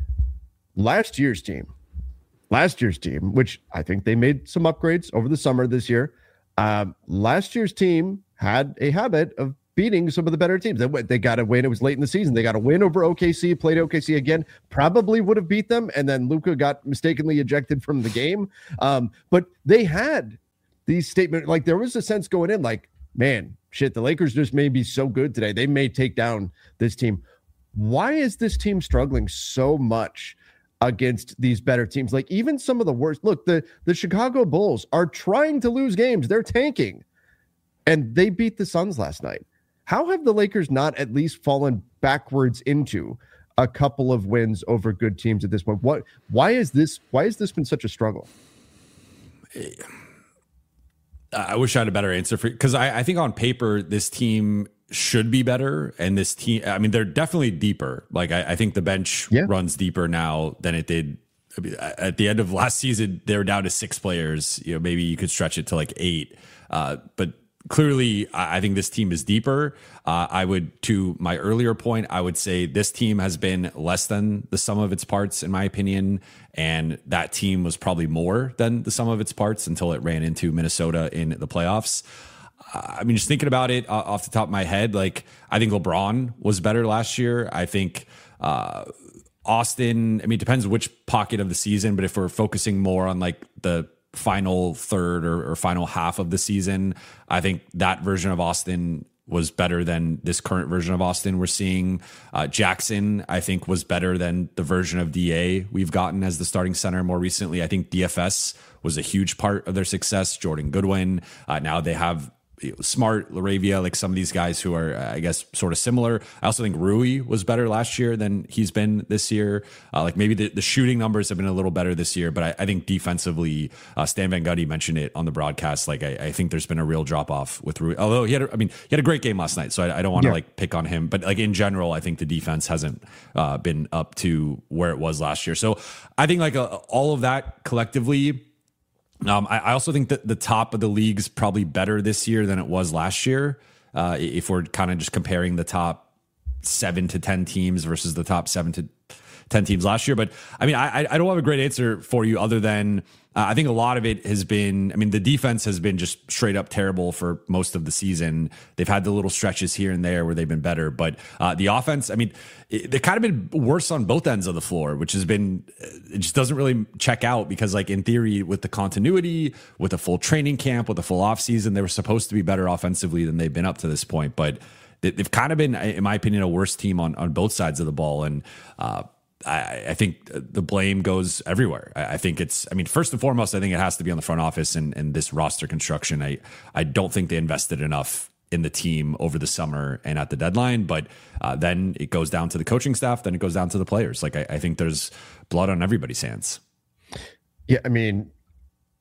Last year's team. Last year's team, which I think they made some upgrades over the summer this year. Um, last year's team had a habit of beating some of the better teams. They, they got a win. It was late in the season. They got a win over O K C, played O K C again, probably would have beat them. And then Luka got mistakenly ejected from the game. Um, but they had these statements, like there was a sense going in like, man, shit, the Lakers just may be so good today. They may take down this team. Why is this team struggling so much against these better teams? Like even some of the worst, look, the, the Chicago Bulls are trying to lose games. They're tanking and they beat the Suns last night. How have the Lakers not at least fallen backwards into a couple of wins over good teams at this point? What, why is this, why has this been such a struggle? I wish I had a better answer for you. Cause I, I think on paper, this team should be better, and this team, I mean, they're definitely deeper. Like I, I think the bench yeah. runs deeper now than it did I mean, at the end of last season. They were down to six players. You know, maybe you could stretch it to like eight. Uh, but clearly, I, I think this team is deeper. Uh, I would, to my earlier point, I would say this team has been less than the sum of its parts, in my opinion, and that team was probably more than the sum of its parts until it ran into Minnesota in the playoffs. I mean, just thinking about it uh, off the top of my head, like I think LeBron was better last year. I think uh, Austin, I mean, it depends which pocket of the season, but if we're focusing more on like the final third or, or final half of the season, I think that version of Austin was better than this current version of Austin we're seeing. Uh, Jackson, I think, was better than the version of D A we've gotten as the starting center more recently. I think D F S was a huge part of their success. Jordan Goodwin. Uh, now they have Smart, Laravia, like some of these guys who are, I guess, sort of similar. I also think Rui was better last year than he's been this year. Uh, like maybe the, the shooting numbers have been a little better this year, but I, I think defensively, uh, Stan Van Gundy mentioned it on the broadcast. Like I, I think there's been a real drop off with Rui. Although he had, a, I mean, he had a great game last night, so I, I don't want to yeah. like pick on him. But like in general, I think the defense hasn't uh, been up to where it was last year. So I think like uh, all of that collectively. Um, I, I also think that the top of the league's probably better this year than it was last year. Uh, if we're kind of just comparing the top seven to ten teams versus the top seven to ten teams last year. But I mean, I, I don't have a great answer for you other than uh, I think a lot of it has been, I mean, the defense has been just straight up terrible for most of the season. They've had the little stretches here and there where they've been better, but uh, the offense, I mean, it, they've kind of been worse on both ends of the floor, which has been, it just doesn't really check out because like in theory with the continuity, with a full training camp, with a full off season, they were supposed to be better offensively than they've been up to this point. But they've kind of been, in my opinion, a worse team on, on both sides of the ball. And, uh, I, I think the blame goes everywhere. I, I think it's, I mean, first and foremost, I think it has to be on the front office and, and this roster construction. I, I don't think they invested enough in the team over the summer and at the deadline, but uh, then it goes down to the coaching staff, then it goes down to the players. Like, I, I think there's blood on everybody's hands. Yeah. I mean,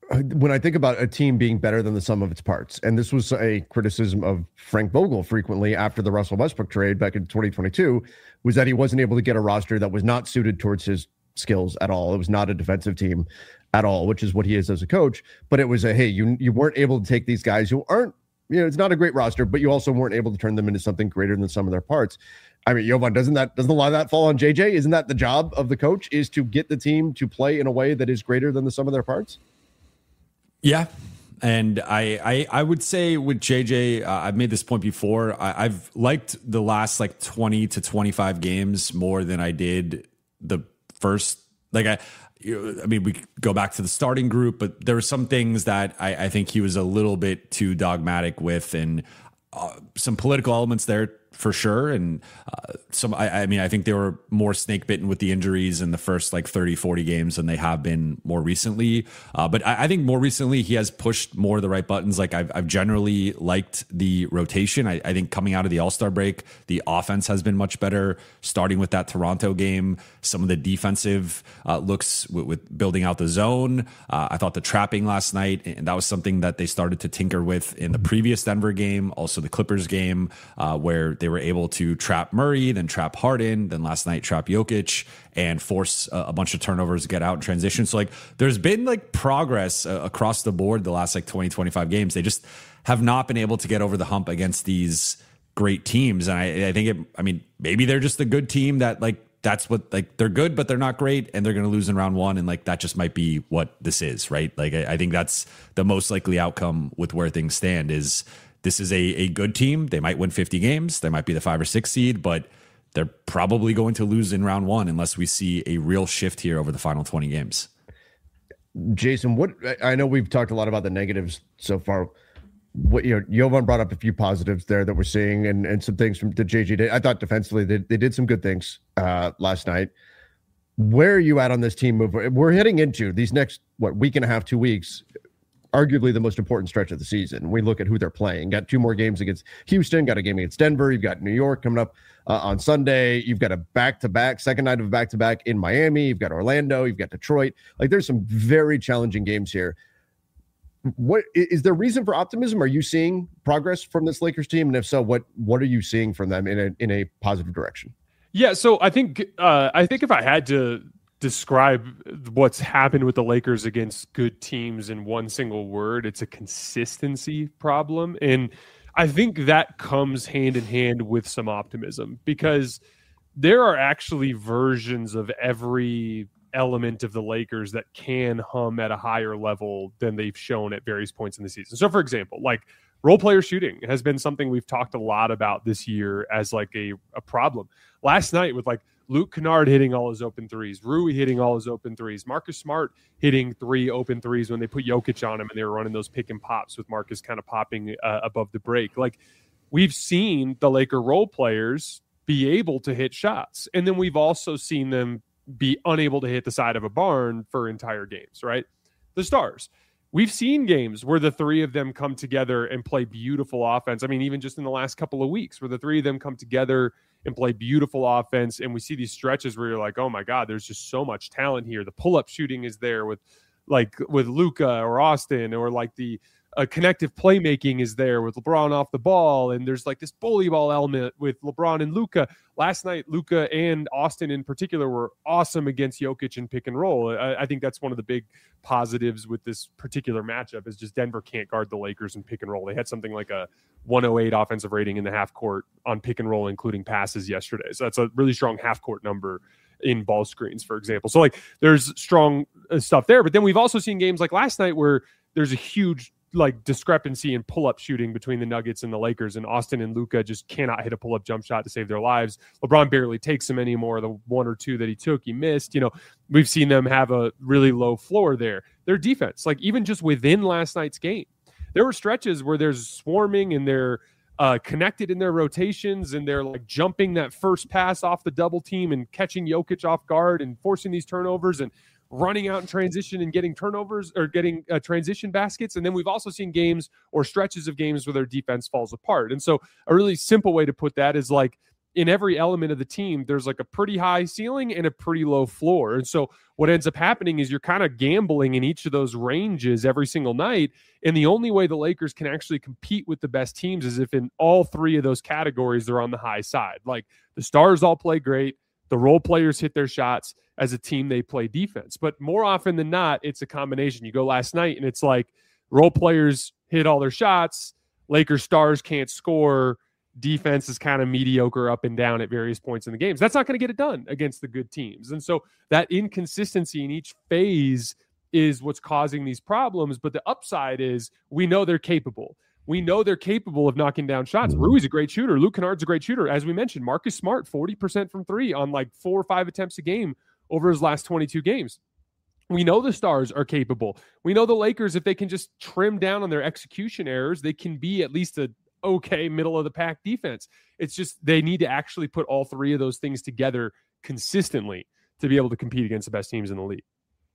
when I think about a team being better than the sum of its parts, and this was a criticism of Frank Vogel frequently after the Russell Westbrook trade back in twenty twenty-two, was that he wasn't able to get a roster that was not suited towards his skills at all. It was not a defensive team at all, which is what he is as a coach. But it was a, hey, you you weren't able to take these guys who aren't, you know, it's not a great roster, but you also weren't able to turn them into something greater than the sum of their parts. I mean, Jovan, doesn't that doesn't a lot of that fall on J J? Isn't that the job of the coach, is to get the team to play in a way that is greater than the sum of their parts? Yeah. And I, I, I would say with J J, uh, I've made this point before. I, I've liked the last like twenty to twenty-five games more than I did the first. Like I, you know, I mean, we could go back to the starting group, but there were some things that I, I think he was a little bit too dogmatic with, and uh, some political elements there for sure. And uh, some, I, I mean, I think they were more snake bitten with the injuries in the first like thirty, forty games than they have been more recently. Uh, but I, I think more recently he has pushed more of the right buttons. Like I've, I've generally liked the rotation. I, I think coming out of the All-Star break, the offense has been much better, starting with that Toronto game. Some of the defensive uh, looks with, with building out the zone. Uh, I thought the trapping last night, and that was something that they started to tinker with in the previous Denver game, also the Clippers game, uh, where they were able to trap Murray, then trap Harden, then last night trap Jokic, and force a, a bunch of turnovers to get out in transition. So like there's been like progress uh, across the board the last like twenty, twenty-five games. They just have not been able to get over the hump against these great teams. And I, I think it, I mean, maybe they're just a good team that like, that's what, like, they're good, but they're not great, and they're going to lose in round one. And like, that just might be what this is, right? Like, I, I think that's the most likely outcome with where things stand. Is this is a, a good team. They might win fifty games. They might be the five or six seed, but they're probably going to lose in round one unless we see a real shift here over the final twenty games. Jason, what, I know we've talked a lot about the negatives so far. What, you know, Jovan brought up a few positives there that we're seeing, and, and some things from the J J did. I thought defensively they, they did some good things uh, last night. Where are you at on this team move? We're heading into these next, what, week and a half, two weeks, arguably the most important stretch of the season. We look at who they're playing. Got two more games against Houston, got a game against Denver. You've got New York coming up uh, on Sunday. You've got a back-to-back, second night of a back-to-back in Miami. You've got Orlando. You've got Detroit. Like, there's some very challenging games here. What is there reason for optimism? Are you seeing progress from this Lakers team? And if so, what what are you seeing from them in a in a positive direction? Yeah, so I think uh, I think if I had to describe what's happened with the Lakers against good teams in one single word, it's a consistency problem. And I think that comes hand in hand with some optimism, because there are actually versions of every element of the Lakers that can hum at a higher level than they've shown at various points in the season. So for example, like role player shooting has been something we've talked a lot about this year as like a, a problem. Last night with like Luke Kennard hitting all his open threes, Rui hitting all his open threes, Marcus Smart hitting three open threes when they put Jokic on him and they were running those pick and pops with Marcus kind of popping uh, above the break. Like, we've seen the Laker role players be able to hit shots. And then we've also seen them be unable to hit the side of a barn for entire games, right? The stars. We've seen games where the three of them come together and play beautiful offense. I mean, even just in the last couple of weeks where the three of them come together and play beautiful offense, and we see these stretches where you're like, oh my God, there's just so much talent here. The pull-up shooting is there with like with Luka or Austin, or like the uh, connective playmaking is there with LeBron off the ball, and there's like this bully ball element with LeBron and Luka. Last night, Luka and Austin in particular were awesome against Jokic in pick and roll. I, I think that's one of the big positives with this particular matchup, is just Denver can't guard the Lakers in pick and roll. They had something like a one oh eight offensive rating in the half court on pick and roll, including passes yesterday. So that's a really strong half court number in ball screens, for example. So like there's strong stuff there, but then we've also seen games like last night where there's a huge like discrepancy in pull-up shooting between the Nuggets and the Lakers, and Austin and Luka just cannot hit a pull-up jump shot to save their lives. LeBron barely takes them anymore. The one or two that he took, he missed. You know, we've seen them have a really low floor there. Their defense, like even just within last night's game, there were stretches where there's swarming and they're uh, connected in their rotations, and they're like jumping that first pass off the double team and catching Jokic off guard and forcing these turnovers and running out in transition and getting turnovers or getting uh, transition baskets. And then we've also seen games or stretches of games where their defense falls apart. And so a really simple way to put that is like, in every element of the team, there's like a pretty high ceiling and a pretty low floor. And so what ends up happening is you're kind of gambling in each of those ranges every single night. And the only way the Lakers can actually compete with the best teams is if in all three of those categories, they're on the high side. Like the stars all play great. The role players hit their shots. As a team, they play defense. But more often than not, it's a combination. You go last night and it's like role players hit all their shots. Lakers stars can't score. Defense is kind of mediocre up and down at various points in the games. That's not going to get it done against the good teams. And so that inconsistency in each phase is what's causing these problems. But the upside is we know they're capable. We know they're capable of knocking down shots. Rui's a great shooter. Luke Kennard's a great shooter. As we mentioned, Marcus Smart, forty percent from three on like four or five attempts a game over his last twenty-two games. We know the stars are capable. We know the Lakers, if they can just trim down on their execution errors, they can be at least a okay middle of the pack defense. It's just they need to actually put all three of those things together consistently to be able to compete against the best teams in the league.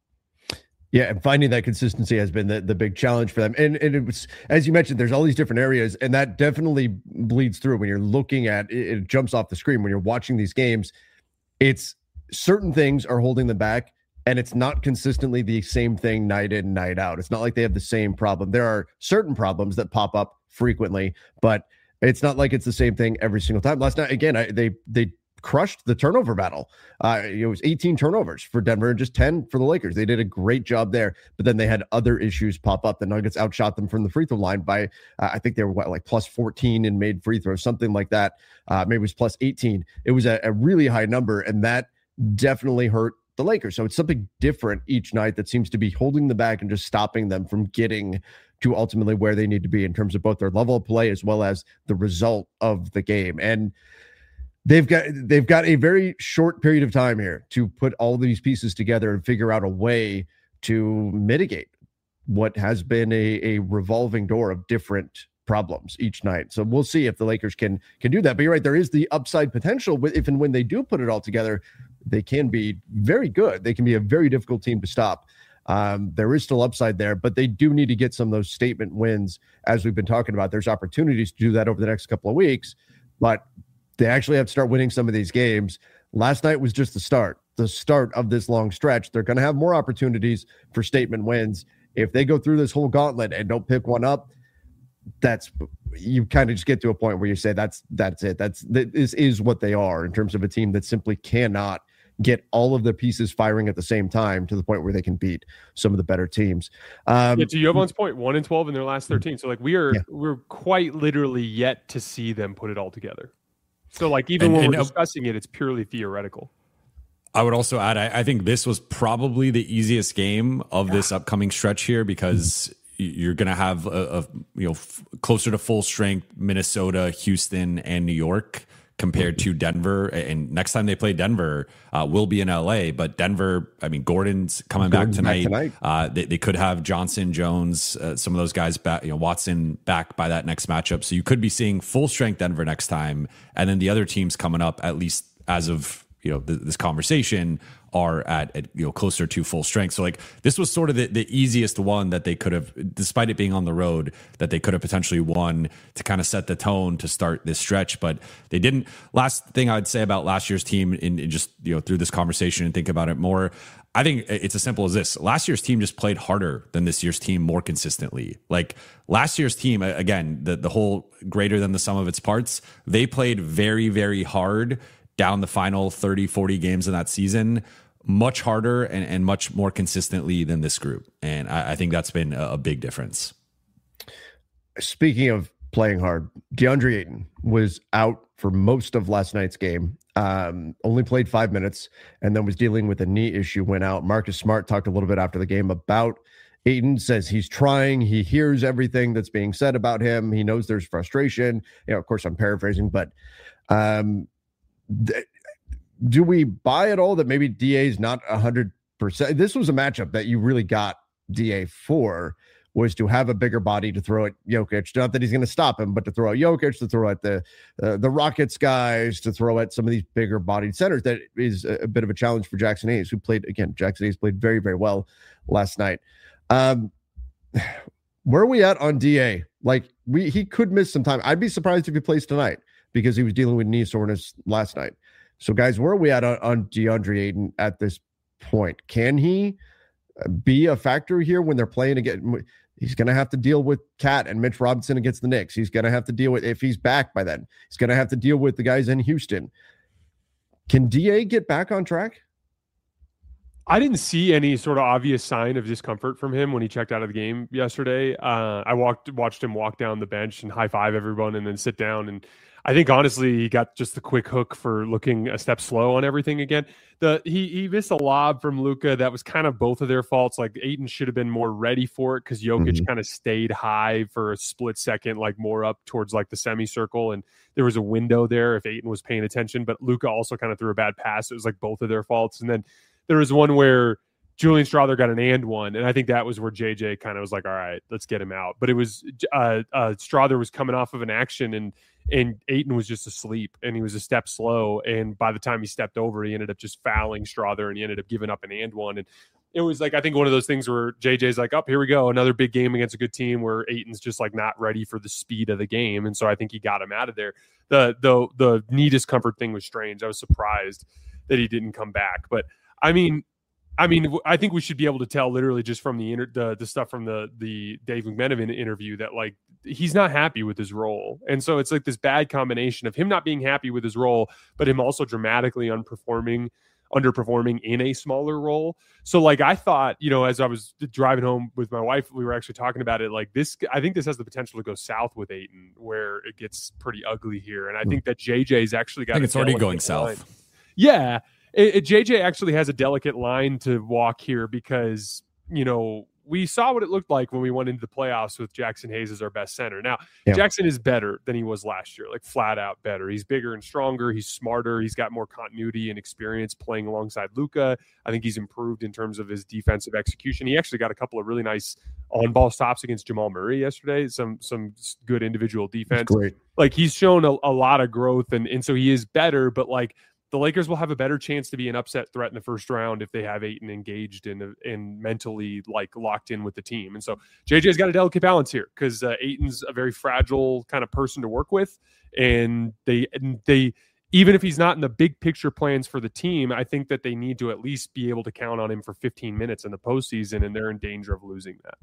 Yeah, and finding that consistency has been the, the big challenge for them. And, and it was, as you mentioned, there's all these different areas, and that definitely bleeds through when you're looking at it, it jumps off the screen when you're watching these games. It's certain things are holding them back, and it's not consistently the same thing night in, night out. It's not like they have the same problem. There are certain problems that pop up frequently, but it's not like it's the same thing every single time. Last night, again, I, they they crushed the turnover battle. Uh, it was eighteen turnovers for Denver and just ten for the Lakers. They did a great job there, but then they had other issues pop up. The Nuggets outshot them from the free throw line by, uh, I think they were what, like plus fourteen in made free throws, something like that. Uh, maybe it was plus eighteen. It was a, a really high number, and that definitely hurt the Lakers. So it's something different each night that seems to be holding them back and just stopping them from getting to ultimately where they need to be in terms of both their level of play as well as the result of the game. And they've got they've got a very short period of time here to put all these pieces together and figure out a way to mitigate what has been a, a revolving door of different problems each night. So we'll see if the Lakers can can do that. But you're right, there is the upside potential. If and when they do put it all together, they can be very good. They can be a very difficult team to stop. Um, there is still upside there, but they do need to get some of those statement wins, as we've been talking about. There's opportunities to do that over the next couple of weeks, but they actually have to start winning some of these games. Last night was just the start, the start of this long stretch. They're going to have more opportunities for statement wins. If they go through this whole gauntlet and don't pick one up, that's you kind of just get to a point where you say that's that's it. That's this is what they are in terms of a team that simply cannot get all of the pieces firing at the same time to the point where they can beat some of the better teams. Um, yeah, to Jovan's point, one and twelve in their last thirteen. So like we are, yeah. we're quite literally yet to see them put it all together. So like even and, when and, we're discussing it, it's purely theoretical. I would also add, I, I think this was probably the easiest game of yeah. this upcoming stretch here because mm-hmm. you're going to have a, a you know f- closer to full strength Minnesota, Houston, and New York compared to Denver. And next time they play Denver, uh, will be in L A. But Denver, I mean, Gordon's coming Gordon's back tonight. Back tonight. Uh, they, they could have Johnson, Jones, uh, some of those guys back, you know, Watson back by that next matchup. So you could be seeing full strength Denver next time. And then the other teams coming up, at least as of, you know, th- this conversation, are at, at you know closer to full strength. So like this was sort of the, the easiest one that they could have, despite it being on the road, that they could have potentially won to kind of set the tone to start this stretch, but they didn't. Last thing I'd say about last year's team, in, in just you know through this conversation and think about it more, I think it's as simple as this. Last year's team just played harder than this year's team more consistently. Like last year's team, again, the the whole greater than the sum of its parts, they played very, very hard down the final thirty, forty games in that season, much harder and, and much more consistently than this group. And I, I think that's been a, a big difference. Speaking of playing hard, DeAndre Ayton was out for most of last night's game. Um, only played five minutes and then was dealing with a knee issue, went out. Marcus Smart talked a little bit after the game about Ayton, says he's trying. He hears everything that's being said about him. He knows there's frustration. You know, of course, I'm paraphrasing, but um, do we buy at all that maybe D A is not one hundred percent? This was a matchup that you really got D A for, was to have a bigger body to throw at Jokic. Not that he's going to stop him, but to throw at Jokic, to throw at the uh, the Rockets guys, to throw at some of these bigger bodied centers. That is a, a bit of a challenge for Jackson Hayes, who played, again, Jackson Hayes played very, very well last night. Um, where are we at on D A? Like, we he could miss some time. I'd be surprised if he plays tonight. because he was dealing with knee soreness last night. So, guys, where are we at on, on DeAndre Ayton at this point? Can he be a factor here when they're playing again? He's going to have to deal with Cat and Mitch Robinson against the Knicks. He's going to have to deal with, if he's back by then, he's going to have to deal with the guys in Houston. Can D A get back on track? I didn't see any sort of obvious sign of discomfort from him when he checked out of the game yesterday. Uh, I walked, watched him walk down the bench and high five everyone and then sit down. And I think honestly, he got just the quick hook for looking a step slow on everything again. The he he missed a lob from Luka that was kind of both of their faults. Like Ayton should have been more ready for it because Jokic mm-hmm. kind of stayed high for a split second, like more up towards like the semicircle, and there was a window there if Ayton was paying attention. But Luka also kind of threw a bad pass. It was like both of their faults, and then there was one where Julian Strawther got an and one, and I think that was where J J kind of was like, all right, let's get him out. But it was uh, uh, Strawther was coming off of an action, and and Ayton was just asleep, and he was a step slow. And by the time he stepped over, he ended up just fouling Strawther, and he ended up giving up an and one. And it was like, I think one of those things where J J's like, oh, here we go, another big game against a good team where Ayton's just like not ready for the speed of the game. And so I think he got him out of there. The, the, the knee discomfort thing was strange. I was surprised that he didn't come back. But I mean, I mean, I think we should be able to tell literally just from the inter- the, the stuff from the the Dave McMenamin interview that like he's not happy with his role. And so it's like this bad combination of him not being happy with his role, but him also dramatically underperforming, underperforming in a smaller role. So like I thought, you know, as I was driving home with my wife, we were actually talking about it. Like this, I think this has the potential to go south with Ayton, where it gets pretty ugly here. And I think that J J's actually got. I think it's already going line. south. Yeah. It, it, J J actually has a delicate line to walk here because, you know, we saw what it looked like when we went into the playoffs with Jackson Hayes as our best center. Now, yeah. Jackson is better than he was last year, like flat out better. He's bigger and stronger. He's smarter. He's got more continuity and experience playing alongside Luka. I think he's improved in terms of his defensive execution. He actually got a couple of really nice on-ball stops against Jamal Murray yesterday. Some some good individual defense. Great. Like he's shown a, a lot of growth, and, and so he is better, but like, the Lakers will have a better chance to be an upset threat in the first round if they have Ayton engaged and and mentally like locked in with the team. And so J J's got a delicate balance here because uh, Ayton's a very fragile kind of person to work with, and they and they even if he's not in the big picture plans for the team, I think that they need to at least be able to count on him for fifteen minutes in the postseason, and they're in danger of losing that.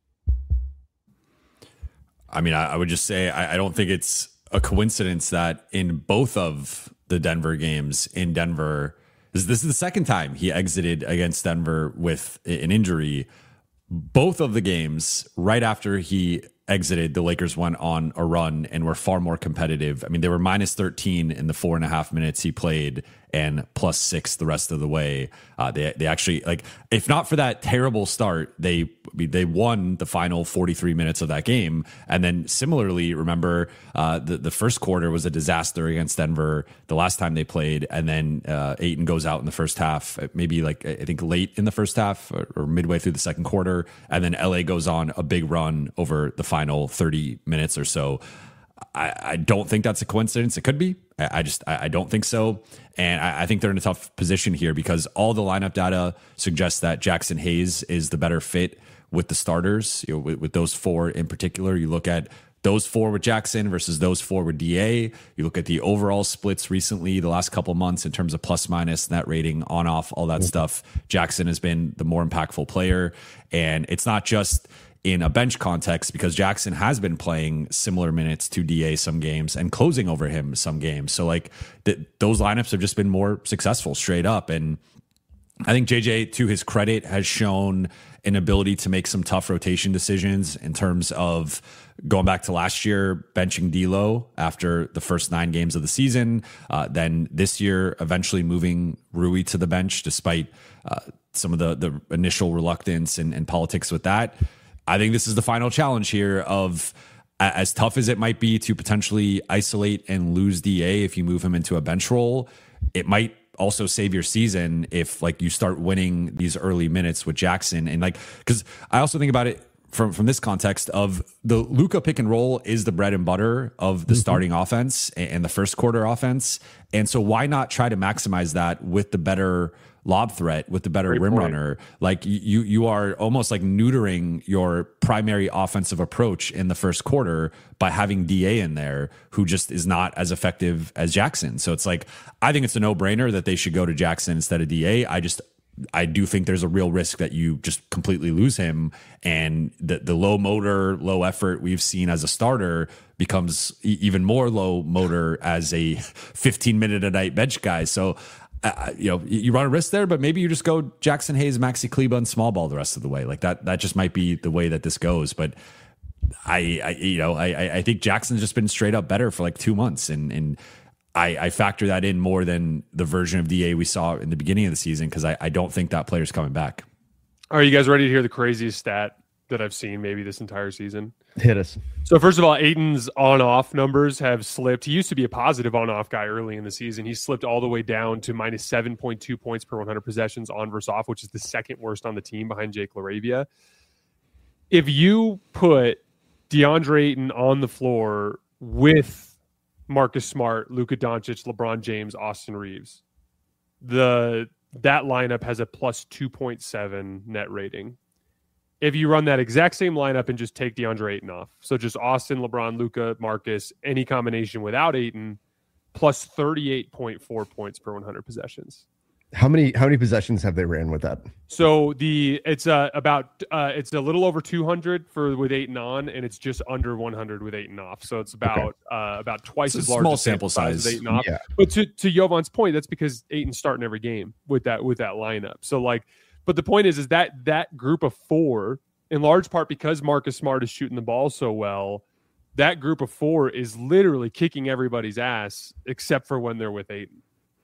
I mean, I, I would just say I, I don't think it's a coincidence that in both of the Denver games in Denver, this, this is the second time he exited against Denver with an injury. Both of the games, right after he exited, the Lakers went on a run and were far more competitive. I mean, they were minus thirteen in the four and a half minutes he played and plus six the rest of the way. Uh, they they actually, like, if not for that terrible start, they I mean, they won the final forty-three minutes of that game. And then similarly, remember, uh, the, the first quarter was a disaster against Denver the last time they played. And then uh, Ayton goes out in the first half, maybe like, I think late in the first half or, or midway through the second quarter. And then L A goes on a big run over the final thirty minutes or so. I, I don't think that's a coincidence. It could be. I, I just I, I don't think so. And I, I think they're in a tough position here because all the lineup data suggests that Jackson Hayes is the better fit with the starters. You know, with, with those four in particular, you look at those four with Jackson versus those four with D A. You look at the overall splits recently, the last couple months in terms of plus minus, net rating, on off, all that mm-hmm. stuff. Jackson has been the more impactful player, and it's not just in a bench context because Jackson has been playing similar minutes to D A some games and closing over him some games. So like th- those lineups have just been more successful straight up. And I think J J, to his credit, has shown an ability to make some tough rotation decisions in terms of going back to last year, benching D'Lo after the first nine games of the season. Uh, then this year, eventually moving Rui to the bench despite uh, some of the, the initial reluctance and, and politics with that. I think this is the final challenge here of, as tough as it might be to potentially isolate and lose D A if you move him into a bench role, it might also save your season if like you start winning these early minutes with Jackson. And like, because I also think about it from from this context of the Luka pick and roll is the bread and butter of the mm-hmm. starting offense and the first quarter offense. And so why not try to maximize that with the better lob threat, with the better Great rim point. runner? Like you, you are almost like neutering your primary offensive approach in the first quarter by having D A in there, who just is not as effective as Jackson. So it's like, I think it's a no brainer that they should go to Jackson instead of D A. I just, I do think there's a real risk that you just completely lose him, and the the low motor, low effort we've seen as a starter becomes e- even more low motor as a fifteen minute a night bench guy. So, uh, you know, you run a risk there, but maybe you just go Jackson Hayes, Maxi Kleber, and small ball the rest of the way. Like that, that just might be the way that this goes. But I, I you know, I, I think Jackson's just been straight up better for like two months, and and. I, I factor that in more than the version of D A we saw in the beginning of the season, because I, I don't think that player's coming back. Are you guys ready to hear the craziest stat that I've seen maybe this entire season? Hit us. So first of all, Ayton's on-off numbers have slipped. He used to be a positive on-off guy early in the season. He slipped all the way down to minus seven point two points per one hundred possessions on versus off, which is the second worst on the team behind Jake LaRavia. If you put DeAndre Ayton on the floor with Marcus Smart, Luka Doncic, LeBron James, Austin Reeves, the that lineup has a plus two point seven net rating. If you run that exact same lineup and just take DeAndre Ayton off, so just Austin, LeBron, Luka, Marcus, any combination without Ayton, plus thirty-eight point four points per one hundred possessions. How many how many possessions have they ran with that? So the it's uh, about uh, it's a little over two hundred for with Ayton on, and it's just under one hundred with Ayton off. So it's about okay. uh, about twice it's as large small a sample size with Ayton off. Yeah. But to to Jovan's point, that's because Ayton's starting every game with that with that lineup. So like, but the point is, is that that group of four, in large part because Marcus Smart is shooting the ball so well, that group of four is literally kicking everybody's ass except for when they're with Ayton.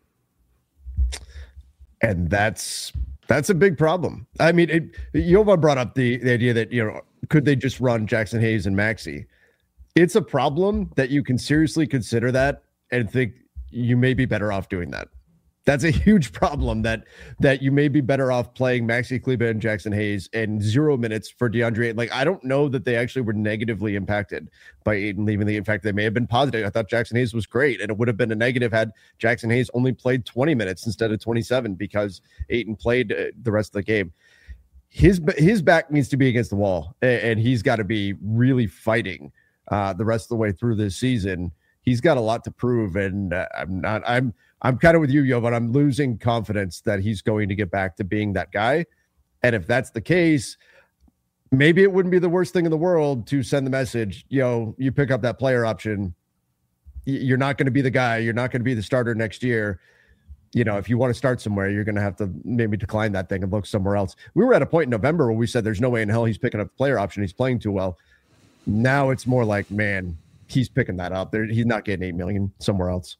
And that's that's a big problem. I mean, it, Yovan brought up the, the idea that, you know, could they just run Jackson Hayes and Maxi? It's a problem that you can seriously consider that and think you may be better off doing that. That's a huge problem that that you may be better off playing Maxi Kleber and Jackson Hayes and zero minutes for DeAndre. Like, I don't know that they actually were negatively impacted by Ayton leaving. In fact, they may have been positive. I thought Jackson Hayes was great, and it would have been a negative had Jackson Hayes only played twenty minutes instead of twenty-seven because Ayton played uh, the rest of the game. His his back needs to be against the wall, and he's got to be really fighting uh, the rest of the way through this season. He's got a lot to prove, and uh, I'm not. I'm. I'm kind of with you, Yo, but I'm losing confidence that he's going to get back to being that guy. And if that's the case, maybe it wouldn't be the worst thing in the world to send the message, yo, you pick up that player option. You're not going to be the guy. You're not going to be the starter next year. You know, if you want to start somewhere, you're going to have to maybe decline that thing and look somewhere else. We were at a point in November where we said there's no way in hell he's picking up the player option. He's playing too well. Now it's more like, man, he's picking that up. There, he's not getting eight million dollars somewhere else.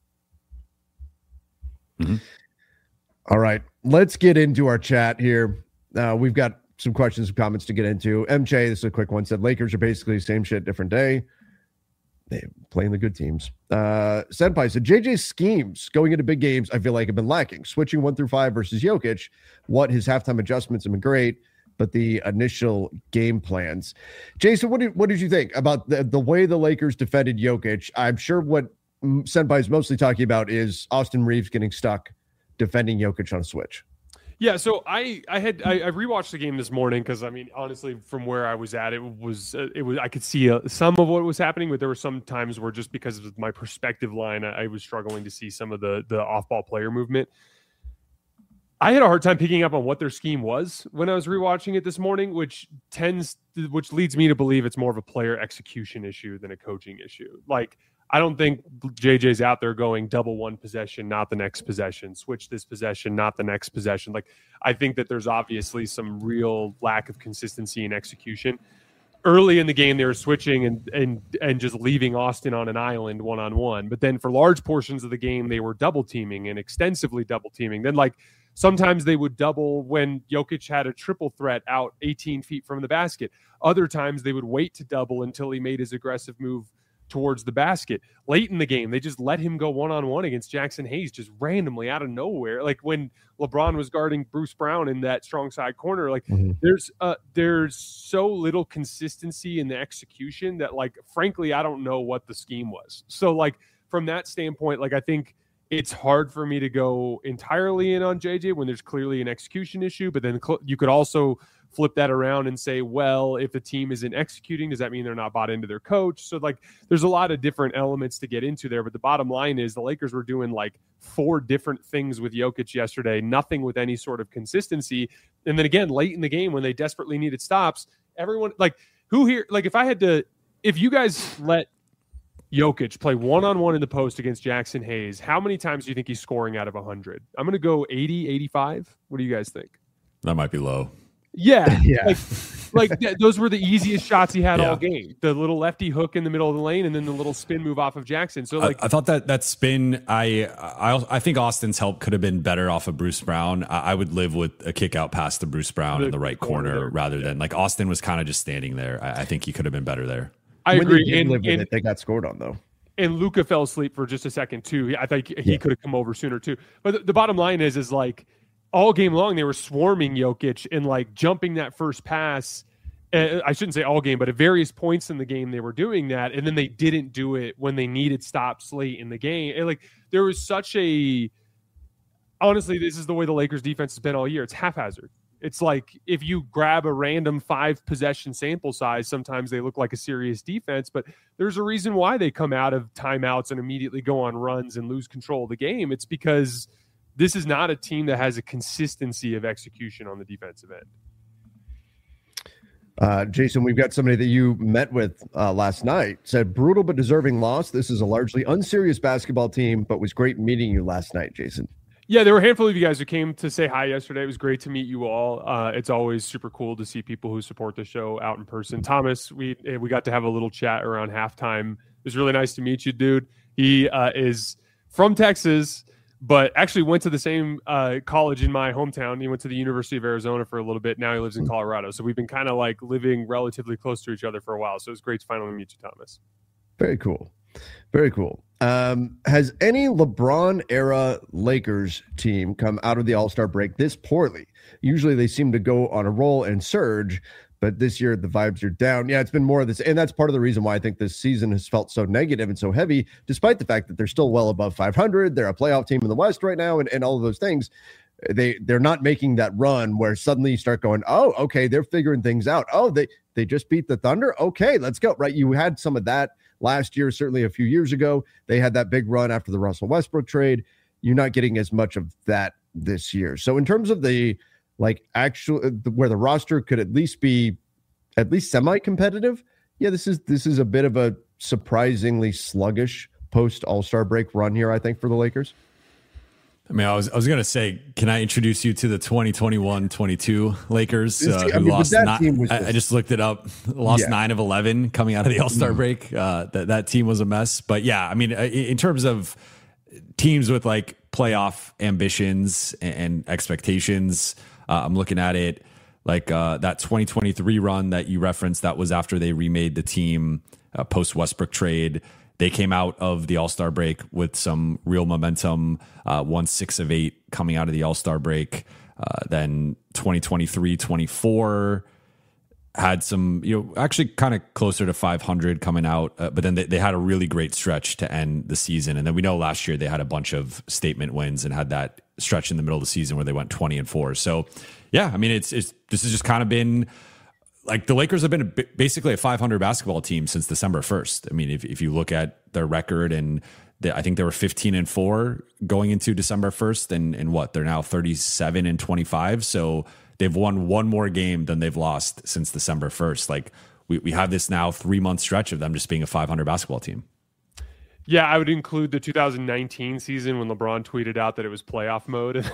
Mm-hmm. All right, let's get into our chat here. Uh, we've got some questions and comments to get into. M J, this is a quick one, said Lakers are basically same shit, different day. They're playing the good teams. Uh, Senpai said J J's schemes going into big games, I feel like, have been lacking. Switching one through five versus Jokic, what his halftime adjustments have been great, but the initial game plans. Jason, what did what did you think about the, the way the Lakers defended Jokic? I'm sure what Senpai is mostly talking about is Austin Reeves getting stuck defending Jokic on a switch. Yeah, so I I had I, I rewatched the game this morning because I mean honestly from where I was at it was uh, it was I could see uh, some of what was happening, but there were some times where just because of my perspective line I, I was struggling to see some of the the off ball player movement. I had a hard time picking up on what their scheme was when I was rewatching it this morning, which tends to, which leads me to believe it's more of a player execution issue than a coaching issue. Like, I don't think J J's out there going double one possession, not the next possession, switch this possession, not the next possession. Like, I think that there's obviously some real lack of consistency in execution. Early in the game, they were switching and and and just leaving Austin on an island one-on-one. But then for large portions of the game, they were double teaming and extensively double teaming. Then like sometimes they would double when Jokic had a triple threat out eighteen feet from the basket. Other times they would wait to double until he made his aggressive move towards the basket. Late in the game, they just let him go one-on-one against Jackson Hayes just randomly out of nowhere. Like when LeBron was guarding Bruce Brown in that strong side corner, like mm-hmm. there's uh there's so little consistency in the execution that, like, frankly, I don't know what the scheme was. So like from that standpoint, like I think it's hard for me to go entirely in on J J when there's clearly an execution issue, but then cl- you could also flip that around and say, well, if the team isn't executing, does that mean they're not bought into their coach? So like there's a lot of different elements to get into there, but the bottom line is the Lakers were doing like four different things with Jokic yesterday, nothing with any sort of consistency. And then again, late in the game when they desperately needed stops, everyone like who here, like if I had to, if you guys let Jokic play one-on-one in the post against Jackson Hayes, how many times do you think he's scoring out of one hundred? I'm going to go eighty, eighty-five. What do you guys think? That might be low. Yeah. yeah. Like, like th- those were the easiest shots he had yeah. all game. The little lefty hook in the middle of the lane and then the little spin move off of Jackson. So like I, I thought that that spin, I, I I think Austin's help could have been better off of Bruce Brown. I, I would live with a kick out pass to Bruce Brown the in the right corner, corner rather yeah. than like Austin was kind of just standing there. I, I think he could have been better there. I when agree. They, and, live with and, it, they got scored on though. And Luka fell asleep for just a second too. I think he yeah. could have come over sooner too. But the, the bottom line is, is like all game long they were swarming Jokic and like jumping that first pass. Uh, I shouldn't say all game, but at various points in the game they were doing that, and then they didn't do it when they needed stops late in the game. And like there was such a honestly, this is the way the Lakers defense has been all year. It's haphazard. It's like if you grab a random five possession sample size, sometimes they look like a serious defense, but there's a reason why they come out of timeouts and immediately go on runs and lose control of the game. It's because this is not a team that has a consistency of execution on the defensive end. Uh, Jason, we've got somebody that you met with uh, last night, said brutal but deserving loss. This is a largely unserious basketball team, but was great meeting you last night, Jason. Yeah, there were a handful of you guys who came to say hi yesterday. It was great to meet you all. Uh, it's always super cool to see people who support the show out in person. Thomas, we we got to have a little chat around halftime. It was really nice to meet you, dude. He uh, is from Texas, but actually went to the same uh, college in my hometown. He went to the University of Arizona for a little bit. Now he lives in Colorado. So we've been kind of like living relatively close to each other for a while. So it was great to finally meet you, Thomas. Very cool. Very cool. Um, has any LeBron era Lakers team come out of the All-Star break this poorly? Usually they seem to go on a roll and surge, but this year the vibes are down. Yeah, it's been more of this. And that's part of the reason why I think this season has felt so negative and so heavy, despite the fact that they're still well above five hundred. They're a playoff team in the West right now and, and all of those things. They, they're not making that run where suddenly you start going, oh, okay, they're figuring things out. Oh, they, they just beat the Thunder. Okay, let's go. Right. You had some of that last year, certainly a few years ago. They had that big run after the Russell Westbrook trade. You're not getting as much of that this year. So in terms of the like actual where the roster could at least be at least semi-competitive, yeah, this is this is a bit of a surprisingly sluggish post All-Star break run here, I think, for the Lakers. I mean, I was I was gonna say, can I introduce you to the twenty twenty-one twenty-two Lakers uh, I who mean, lost? that Not, team was I, just, I just looked it up. Lost yeah. nine of eleven coming out of the All-Star mm. break. Uh, that that team was a mess. But yeah, I mean, in terms of teams with like playoff ambitions and expectations, uh, I'm looking at it like uh, that twenty twenty-three run that you referenced. That was after they remade the team uh, post Westbrook trade. They came out of the All-Star break with some real momentum, uh, won six of eight coming out of the All-Star break. Uh, then twenty twenty-three twenty-four had some, you know, actually kind of closer to five hundred coming out. Uh, but then they, they had a really great stretch to end the season. And then we know last year they had a bunch of statement wins and had that stretch in the middle of the season where they went twenty and four. So, yeah, I mean, it's, it's this has just kind of been... Like the Lakers have been a, basically a five hundred basketball team since December first. I mean, if if you look at their record, and the, I think they were fifteen and four going into December first, and and what they're now thirty-seven and twenty-five. So they've won one more game than they've lost since December first. Like we we have this now three month stretch of them just being a five hundred basketball team. Yeah, I would include the two thousand nineteen season when LeBron tweeted out that it was playoff mode.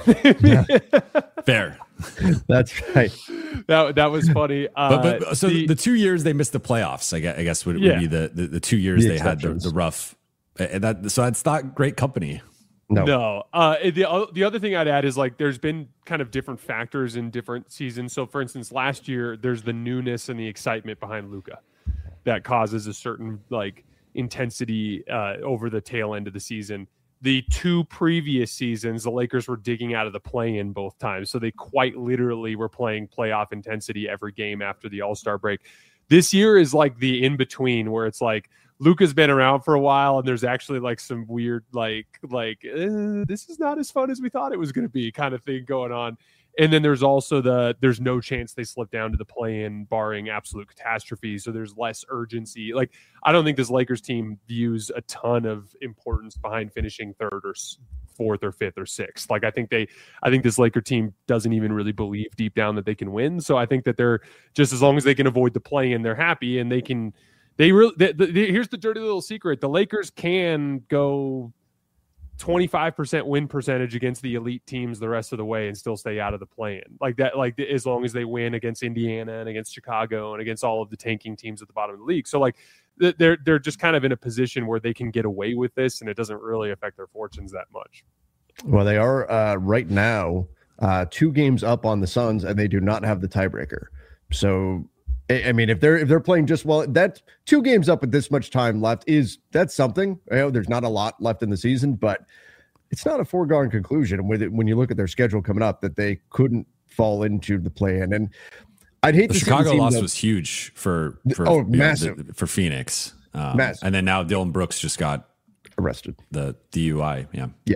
Fair. That's right. That that was funny. Uh, but, but so the, the two years they missed the playoffs, I guess, I guess would, yeah. would be the, the, the two years the they had the, the rough. And that, so that's not great company. No. No. Uh, the, the other thing I'd add is like there's been kind of different factors in different seasons. So, for instance, last year, there's the newness and the excitement behind Luka that causes a certain like intensity uh, over the tail end of the season. The two previous seasons, the Lakers were digging out of the play-in both times. So they quite literally were playing playoff intensity every game after the All-Star break. This year is like the in-between where it's like Luka's been around for a while and there's actually like some weird, like, like eh, this is not as fun as we thought it was going to be kind of thing going on. And then there's also the, there's no chance they slip down to the play-in barring absolute catastrophe. So there's less urgency. Like, I don't think this Lakers team views a ton of importance behind finishing third or fourth or fifth or sixth. Like, I think they, I think this Laker team doesn't even really believe deep down that they can win. So I think that they're just, as long as they can avoid the play-in, they're happy, and they can, they really, the, the, the, here's the dirty little secret. The Lakers can go twenty-five percent win percentage against the elite teams the rest of the way and still stay out of the play-in. Like that, like as long as they win against Indiana and against Chicago and against all of the tanking teams at the bottom of the league. So like they're they're just kind of in a position where they can get away with this and it doesn't really affect their fortunes that much. Well, they are uh, right now uh, two games up on the Suns, and they do not have the tiebreaker. So I mean, if they're if they're playing just well, that two games up with this much time left is that's something. You know, there's not a lot left in the season, but it's not a foregone conclusion with it when you look at their schedule coming up that they couldn't fall into the play-in. And I'd hate the to Chicago see the loss that, was huge for for oh you know, massive the, for Phoenix, um, massive. And then now Dylan Brooks just got arrested. The D U I, yeah, yeah.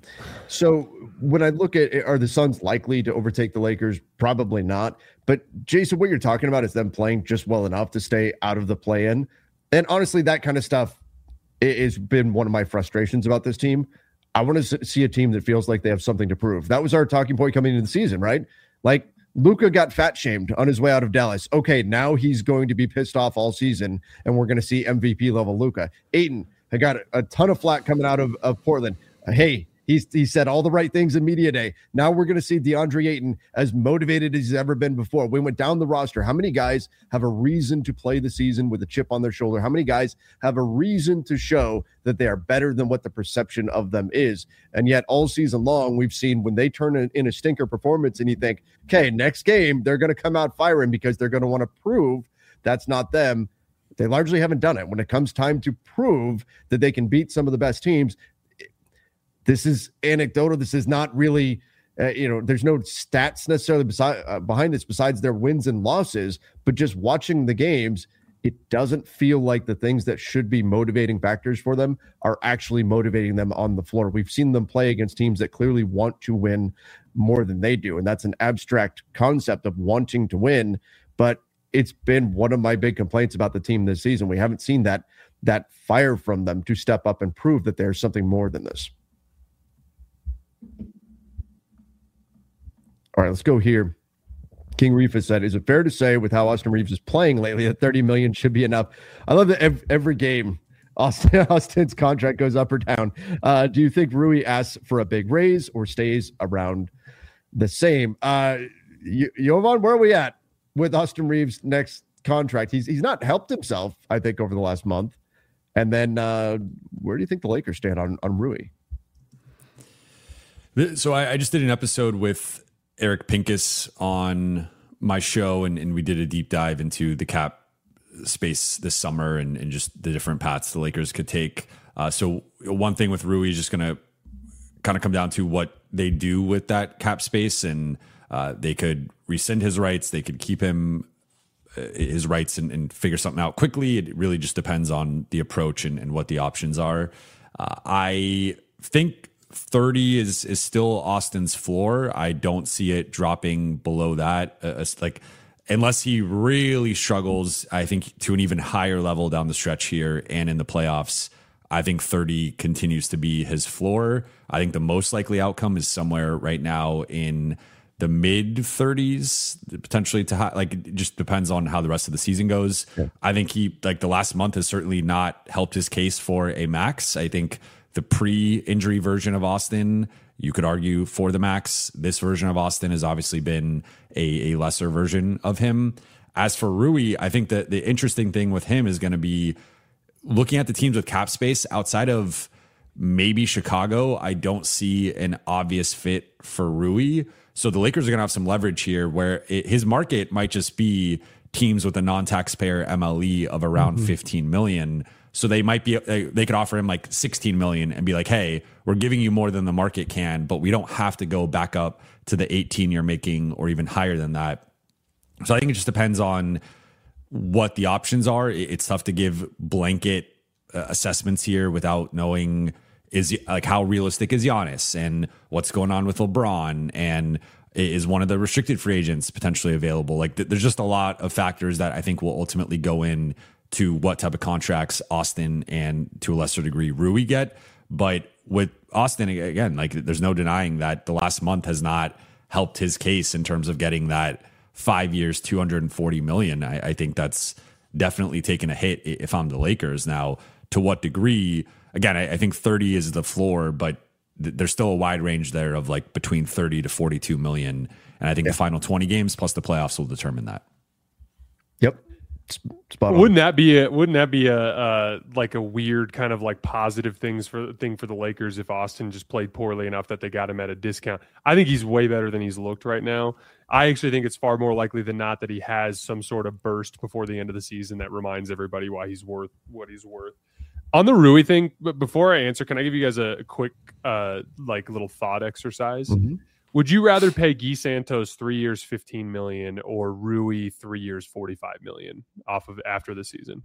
So when I look at it, are the Suns likely to overtake the Lakers? Probably not. But Jason, what you're talking about is them playing just well enough to stay out of the play-in. And honestly, that kind of stuff has been one of my frustrations about this team. I want to see a team that feels like they have something to prove. That was our talking point coming into the season, right? Like Luka got fat shamed on his way out of Dallas. Okay, now he's going to be pissed off all season, and we're going to see M V P level Luka. Ayton had got a, a ton of flack coming out of, of Portland. Uh, hey, He's, he said all the right things in media day. Now we're going to see DeAndre Ayton as motivated as he's ever been before. We went down the roster. How many guys have a reason to play the season with a chip on their shoulder? How many guys have a reason to show that they are better than what the perception of them is? And yet all season long, we've seen when they turn in, in a stinker performance and you think, okay, next game, they're going to come out firing because they're going to want to prove that's not them. They largely haven't done it. When it comes time to prove that they can beat some of the best teams, this is anecdotal. This is not really, uh, you know, there's no stats necessarily beside, uh, behind this besides their wins and losses, but just watching the games, it doesn't feel like the things that should be motivating factors for them are actually motivating them on the floor. We've seen them play against teams that clearly want to win more than they do. And that's an abstract concept of wanting to win, but it's been one of my big complaints about the team this season. We haven't seen that, that fire from them to step up and prove that there's something more than this. All right, let's go here. King Reef has said, is it fair to say with how Austin Reeves is playing lately that thirty million should be enough? I love that every, every game Austin, Austin's contract goes up or down. Uh, do you think Rui asks for a big raise or stays around the same? Uh, Jovan, where are we at with Austin Reeves' next contract? He's he's not helped himself, I think, over the last month. And then uh, where do you think the Lakers stand on, on Rui? So I, I just did an episode with Eric Pincus on my show, and, and we did a deep dive into the cap space this summer and, and just the different paths the Lakers could take. Uh, so one thing with Rui is just going to kind of come down to what they do with that cap space, and uh, they could rescind his rights. They could keep him uh, his rights and, and figure something out quickly. It really just depends on the approach and, and what the options are. Uh, I think thirty is is still Austin's floor. I don't see it dropping below that. Uh, like unless he really struggles, I think to an even higher level down the stretch here and in the playoffs, I think thirty continues to be his floor. I think the most likely outcome is somewhere right now in the mid thirties, potentially to high. Like it just depends on how the rest of the season goes. Yeah. I think he like the last month has certainly not helped his case for a max. I think the pre-injury version of Austin, you could argue for the max. This version of Austin has obviously been a, a lesser version of him. As for Rui, I think that the interesting thing with him is going to be looking at the teams with cap space outside of maybe Chicago. I don't see an obvious fit for Rui. So the Lakers are going to have some leverage here where it, his market might just be teams with a non-taxpayer M L E of around mm-hmm. fifteen million. So they might be, they could offer him like sixteen million and be like, hey, we're giving you more than the market can, but we don't have to go back up to the eighteen you're making or even higher than that. So I think it just depends on what the options are. It's tough to give blanket uh, assessments here without knowing is like how realistic is Giannis and what's going on with LeBron, and is one of the restricted free agents potentially available. Like th- there's just a lot of factors that I think will ultimately go in to what type of contracts Austin and to a lesser degree Rui get. But with Austin, again, like there's no denying that the last month has not helped his case in terms of getting that five years, two hundred forty million. I, I think that's definitely taken a hit if I'm the Lakers. Now, to what degree? Again, I, I think thirty is the floor, but th- there's still a wide range there of like between thirty to forty-two million. And I think yeah. the final twenty games plus the playoffs will determine that. Yep. Spot on. Wouldn't that be a wouldn't that be a uh, like a weird kind of like positive things for thing for the Lakers if Austin just played poorly enough that they got him at a discount? I think he's way better than he's looked right now. I actually think it's far more likely than not that he has some sort of burst before the end of the season that reminds everybody why he's worth what he's worth. On the Rui thing, but before I answer, can I give you guys a quick uh, like little thought exercise? Mm-hmm. Would you rather pay Guy Santos three years, fifteen million, or Rui three years, forty-five million off of after the season?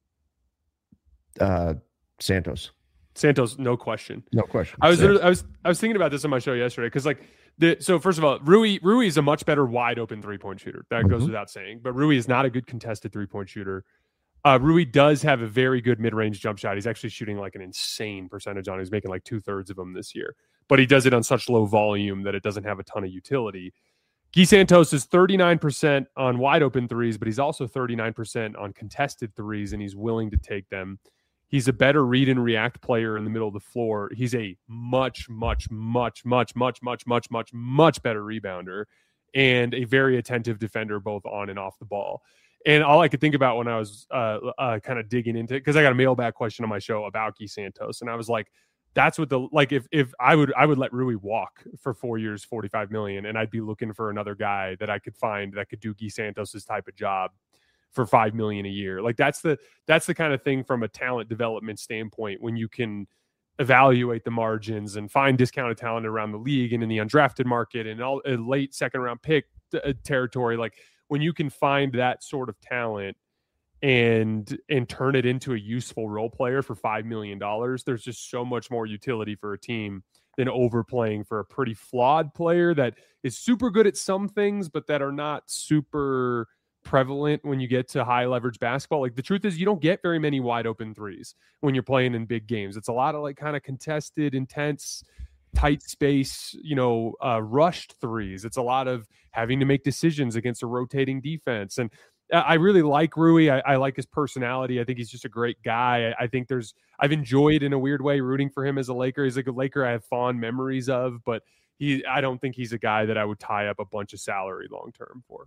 Uh, Santos. Santos, no question. No question. I was I was I was thinking about this on my show yesterday because like the so first of all, Rui Rui is a much better wide open three point shooter. That mm-hmm. goes without saying. But Rui is not a good contested three point shooter. Uh, Rui does have a very good mid range jump shot. He's actually shooting like an insane percentage on it. He's making like two thirds of them this year. But he does it on such low volume that it doesn't have a ton of utility. Guy Santos is thirty-nine percent on wide open threes, but he's also thirty-nine percent on contested threes, and he's willing to take them. He's a better read and react player in the middle of the floor. He's a much, much, much, much, much, much, much, much, much better rebounder and a very attentive defender both on and off the ball. And all I could think about when I was uh, uh, kind of digging into it, because I got a mailbag question on my show about Guy Santos, and I was like, that's what the like if if I would I would let Rui walk for four years, forty-five million, and I'd be looking for another guy that I could find that could do Guy Santos's type of job for five million a year. Like that's the that's the kind of thing from a talent development standpoint when you can evaluate the margins and find discounted talent around the league and in the undrafted market and all a late second round pick uh, territory. Like when you can find that sort of talent and and turn it into a useful role player for five million dollars, there's just so much more utility for a team than overplaying for a pretty flawed player that is super good at some things, but that are not super prevalent when you get to high leverage basketball. Like the truth is you don't get very many wide open threes when you're playing in big games. It's a lot of like kind of contested, intense, tight space, you know, uh, rushed threes. It's a lot of having to make decisions against a rotating defense. And I really like Rui. I, I like his personality. I think he's just a great guy. I, I think there's, I've enjoyed in a weird way rooting for him as a Laker. He's like a Laker I have fond memories of, but he, I don't think he's a guy that I would tie up a bunch of salary long-term for.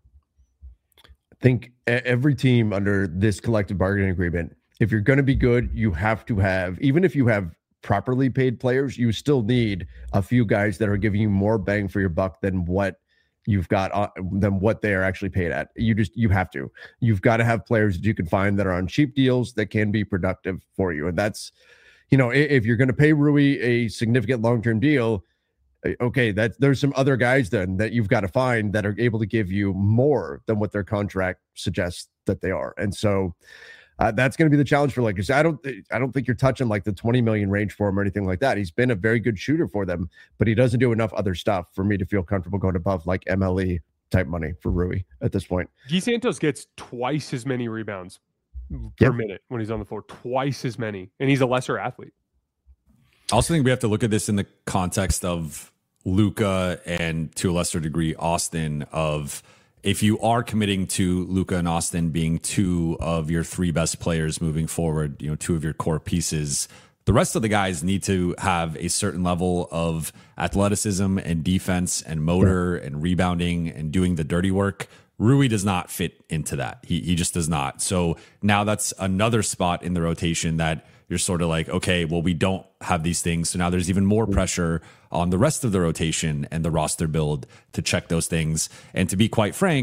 I think every team under this collective bargaining agreement, if you're going to be good, you have to have, even if you have properly paid players, you still need a few guys that are giving you more bang for your buck than what you've got uh, than what they are actually paid at. You just, you have to, you've got to have players that you can find that are on cheap deals that can be productive for you. And that's, you know, if you're going to pay Rui a significant long-term deal, okay, that there's some other guys then that you've got to find that are able to give you more than what their contract suggests that they are. And so uh, that's going to be the challenge for Lakers. I don't, I don't think you're touching like the twenty million range for him or anything like that. He's been a very good shooter for them, but he doesn't do enough other stuff for me to feel comfortable going above like M L E type money for Rui at this point. Guy Santos gets twice as many rebounds per yep. minute when he's on the floor, twice as many, and he's a lesser athlete. I also think we have to look at this in the context of Luka and to a lesser degree Austin, of if you are committing to Luka and Austin being two of your three best players moving forward, you know, two of your core pieces, the rest of the guys need to have a certain level of athleticism and defense and motor and rebounding and doing the dirty work. Rui does not fit into that. He he just does not. So now that's another spot in the rotation that you're sort of like, okay, well, we don't have these things. So now there's even more pressure on the rest of the rotation and the roster build to check those things. And to be quite frank,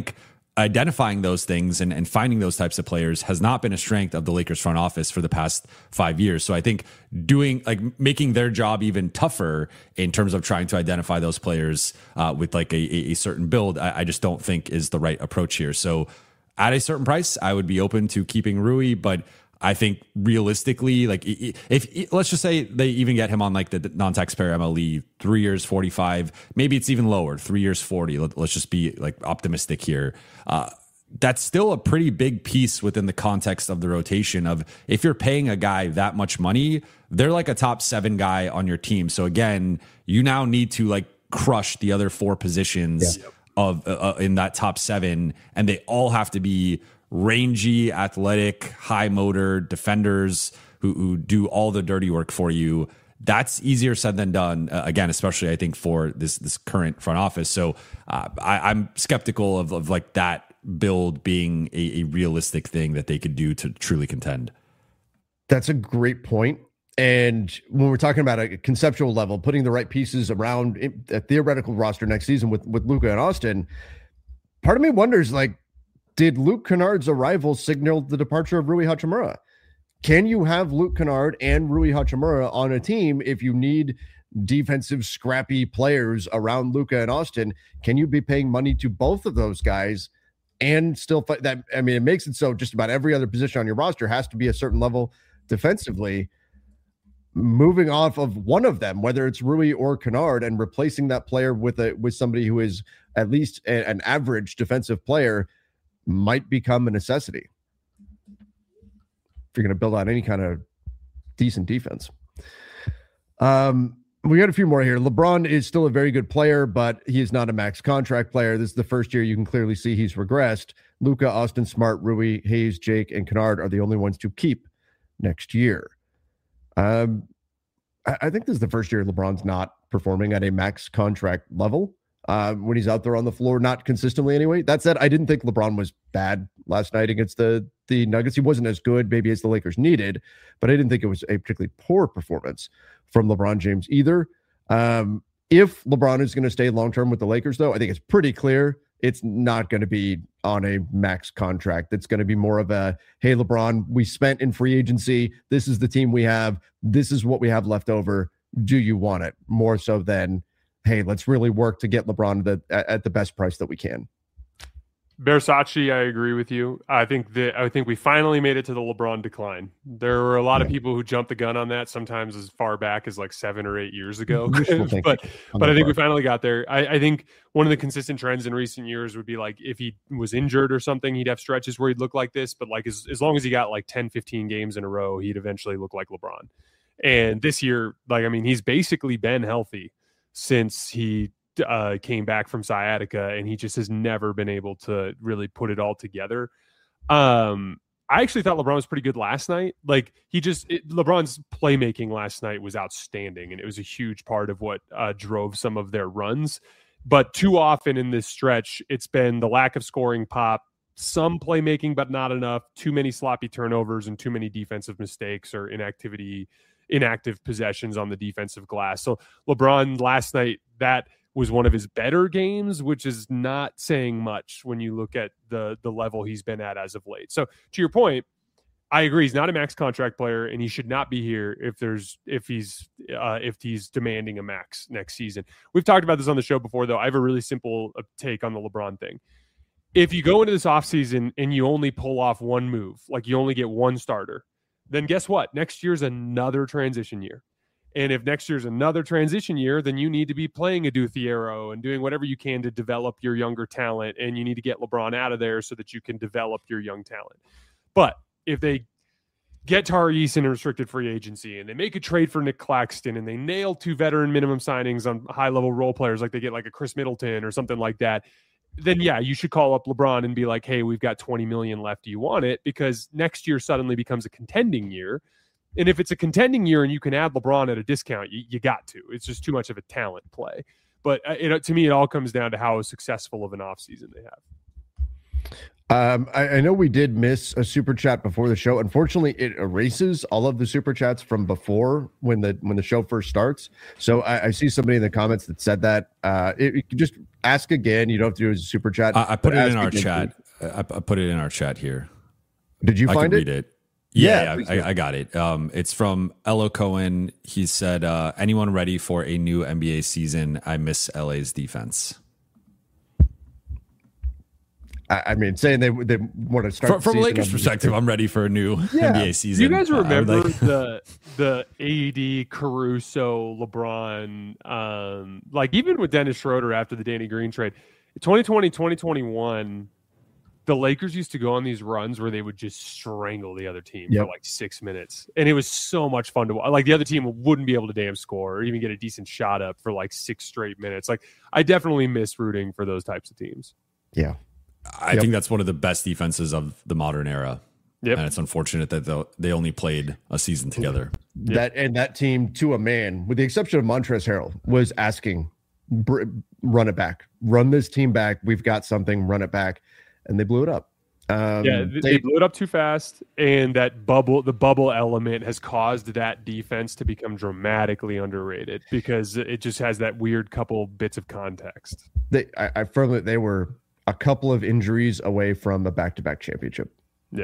identifying those things and, and finding those types of players has not been a strength of the Lakers front office for the past five years. So I think doing like making their job even tougher in terms of trying to identify those players uh, with like a, a, a certain build, I, I just don't think is the right approach here. So at a certain price, I would be open to keeping Rui, but I think realistically, like if, if let's just say they even get him on like the non-taxpayer M L E, three years, forty-five, maybe it's even lower, three years, forty. Let, let's just be like optimistic here. Uh, that's still a pretty big piece within the context of the rotation of if you're paying a guy that much money, they're like a top seven guy on your team. So again, you now need to like crush the other four positions yeah. of uh, in that top seven, and they all have to be rangy, athletic, high motor defenders who, who do all the dirty work for you. That's easier said than done. Uh, again, especially I think for this this current front office. So uh, I, I'm skeptical of, of like that build being a, a realistic thing that they could do to truly contend. That's a great point. And when we're talking about a conceptual level, putting the right pieces around a theoretical roster next season with with Luka and Austin, part of me wonders like, did Luke Kennard's arrival signal the departure of Rui Hachimura? Can you have Luke Kennard and Rui Hachimura on a team if you need defensive, scrappy players around Luka and Austin? Can you be paying money to both of those guys and still fight that? I mean, it makes it so just about every other position on your roster has to be a certain level defensively. Moving off of one of them, whether it's Rui or Kennard, and replacing that player with a with somebody who is at least a, an average defensive player might become a necessity if you're going to build out any kind of decent defense. Um, we got a few more here. LeBron is still a very good player, but he is not a max contract player. This is the first year you can clearly see he's regressed. Luka, Austin, Smart, Rui, Hayes, Jake, and Kennard are the only ones to keep next year. Um, I, I think this is the first year LeBron's not performing at a max contract level. Uh, when he's out there on the floor, not consistently anyway. That said, I didn't think LeBron was bad last night against the, the Nuggets. He wasn't as good maybe as the Lakers needed, but I didn't think it was a particularly poor performance from LeBron James either. Um, if LeBron is going to stay long-term with the Lakers, though, I think it's pretty clear it's not going to be on a max contract. It's going to be more of a, hey, LeBron, we spent in free agency. This is the team we have. This is what we have left over. Do you want it? More so than, hey, let's really work to get LeBron the, at the best price that we can. Versace, I agree with you. I think that I think we finally made it to the LeBron decline. There were a lot yeah. of people who jumped the gun on that, sometimes as far back as like seven or eight years ago. but but I think we finally got there. I, I think one of the consistent trends in recent years would be like if he was injured or something, he'd have stretches where he'd look like this. But like as, as long as he got like ten, fifteen games in a row, he'd eventually look like LeBron. And this year, like, I mean, he's basically been healthy since he uh, came back from sciatica, and he just has never been able to really put it all together. Um, I actually thought LeBron was pretty good last night. Like he just, it, LeBron's playmaking last night was outstanding, and it was a huge part of what uh, drove some of their runs. But too often in this stretch, it's been the lack of scoring pop, some playmaking, but not enough, too many sloppy turnovers and too many defensive mistakes or inactivity inactive possessions on the defensive glass. So LeBron last night, that was one of his better games, which is not saying much when you look at the the level he's been at as of late. So to your point, I agree. He's not a max contract player, and he should not be here if there's if he's uh, if he's demanding a max next season. We've talked about this on the show before, though. I have a really simple take on the LeBron thing. If you go into this offseason and you only pull off one move, like you only get one starter, then guess what? Next year's another transition year. And if next year's another transition year, then you need to be playing Adu Thiero and doing whatever you can to develop your younger talent. And you need to get LeBron out of there so that you can develop your young talent. But if they get Tari Eason in restricted free agency and they make a trade for Nick Claxton and they nail two veteran minimum signings on high-level role players, like they get like a Chris Middleton or something like that, then yeah, you should call up LeBron and be like, hey, we've got twenty million left. Do you want it? Because next year suddenly becomes a contending year. And if it's a contending year and you can add LeBron at a discount, you, you got to. It's just too much of a talent play. But it, to me, it all comes down to how successful of an offseason they have. Um, I, I know we did miss a super chat before the show. Unfortunately, it erases all of the super chats from before when the when the show first starts. So I, I see somebody in the comments that said that. Uh, it, you can just ask again. You don't have to do a super chat. I, I put it in our chat. I, I put it in our chat here. Did you I find can it? read it. Yeah, Yeah, yeah I, I got it. Um, it's from Elo Cohen. He said, uh, anyone ready for a new N B A season? I miss L A's defense. I, I mean, saying they they want to start from, from a Lakers perspective. I'm ready for a new yeah. N B A season. Do you guys remember uh, like... the the A D, Caruso, LeBron, um, like even with Dennis Schroeder after the Danny Green trade, twenty twenty, twenty twenty-one, the Lakers used to go on these runs where they would just strangle the other team yep. for like six minutes. And it was so much fun to watch. Like the other team wouldn't be able to damn score or even get a decent shot up for like six straight minutes. Like I definitely miss rooting for those types of teams. Yeah. I yep. think that's one of the best defenses of the modern era. Yep. And it's unfortunate that they only played a season together. Yep. That and that team, to a man, with the exception of Montrezl Harrell, was asking, run it back. Run this team back. We've got something. Run it back. And they blew it up. Um, yeah, they, they blew it up too fast. And that bubble, the bubble element has caused that defense to become dramatically underrated because it just has that weird couple bits of context. They, I, I firmly, they were a couple of injuries away from a back-to-back championship. Yeah.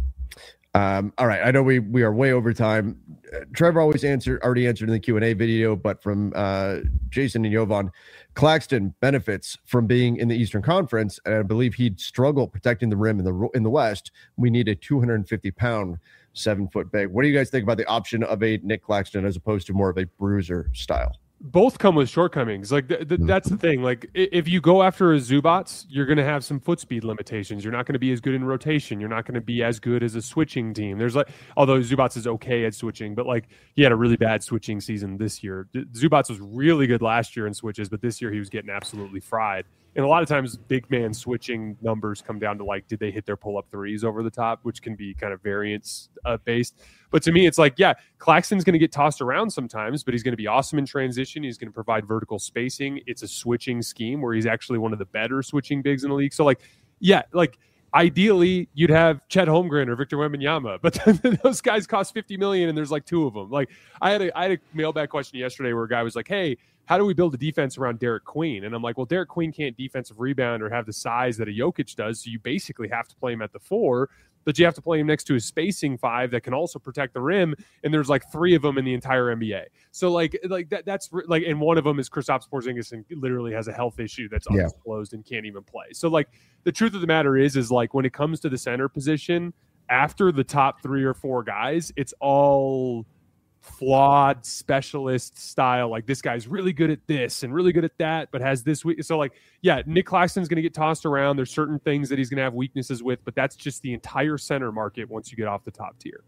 Um, all right. I know we we are way over time. Uh, Trevor always answered, already answered in the Q and A video, but from uh, Jason and Jovan, Claxton benefits from being in the Eastern Conference, and I believe he'd struggle protecting the rim in the in the West. We need a two hundred fifty pound, seven foot big. What do you guys think about the option of a Nick Claxton as opposed to more of a bruiser style? Both come with shortcomings. Like th- th- that's the thing. Like if you go after a Zubats, you're going to have some foot speed limitations. You're not going to be as good in rotation. You're not going to be as good as a switching team. There's like, although Zubats is okay at switching, but like he had a really bad switching season this year. Zubats was really good last year in switches, but this year he was getting absolutely fried. And a lot of times big man switching numbers come down to like, did they hit their pull up threes over the top, which can be kind of variance uh, based. But to me, it's like, yeah, Claxton's going to get tossed around sometimes, but he's going to be awesome in transition. He's going to provide vertical spacing. It's a switching scheme where he's actually one of the better switching bigs in the league. So like, yeah, like ideally you'd have Chet Holmgren or Victor Wembanyama, but those guys cost fifty million dollars and there's like two of them. Like I had a, I had a mailbag question yesterday where a guy was like, hey, how do we build a defense around Derek Queen? And I'm like, well, Derek Queen can't defensive rebound or have the size that a Jokic does. So you basically have to play him at the four, but you have to play him next to a spacing five that can also protect the rim. And there's like three of them in the entire N B A. So like, like that, that's like, and one of them is Kristaps Porzingis and literally has a health issue that's yeah. undisclosed and can't even play. So like the truth of the matter is, is like when it comes to the center position, after the top three or four guys, it's all flawed specialist style. Like this guy's really good at this and really good at that, but has this week. So like, yeah, Nick Claxton's going to get tossed around. There's certain things that he's going to have weaknesses with, but that's just the entire center market once you get off the top tier.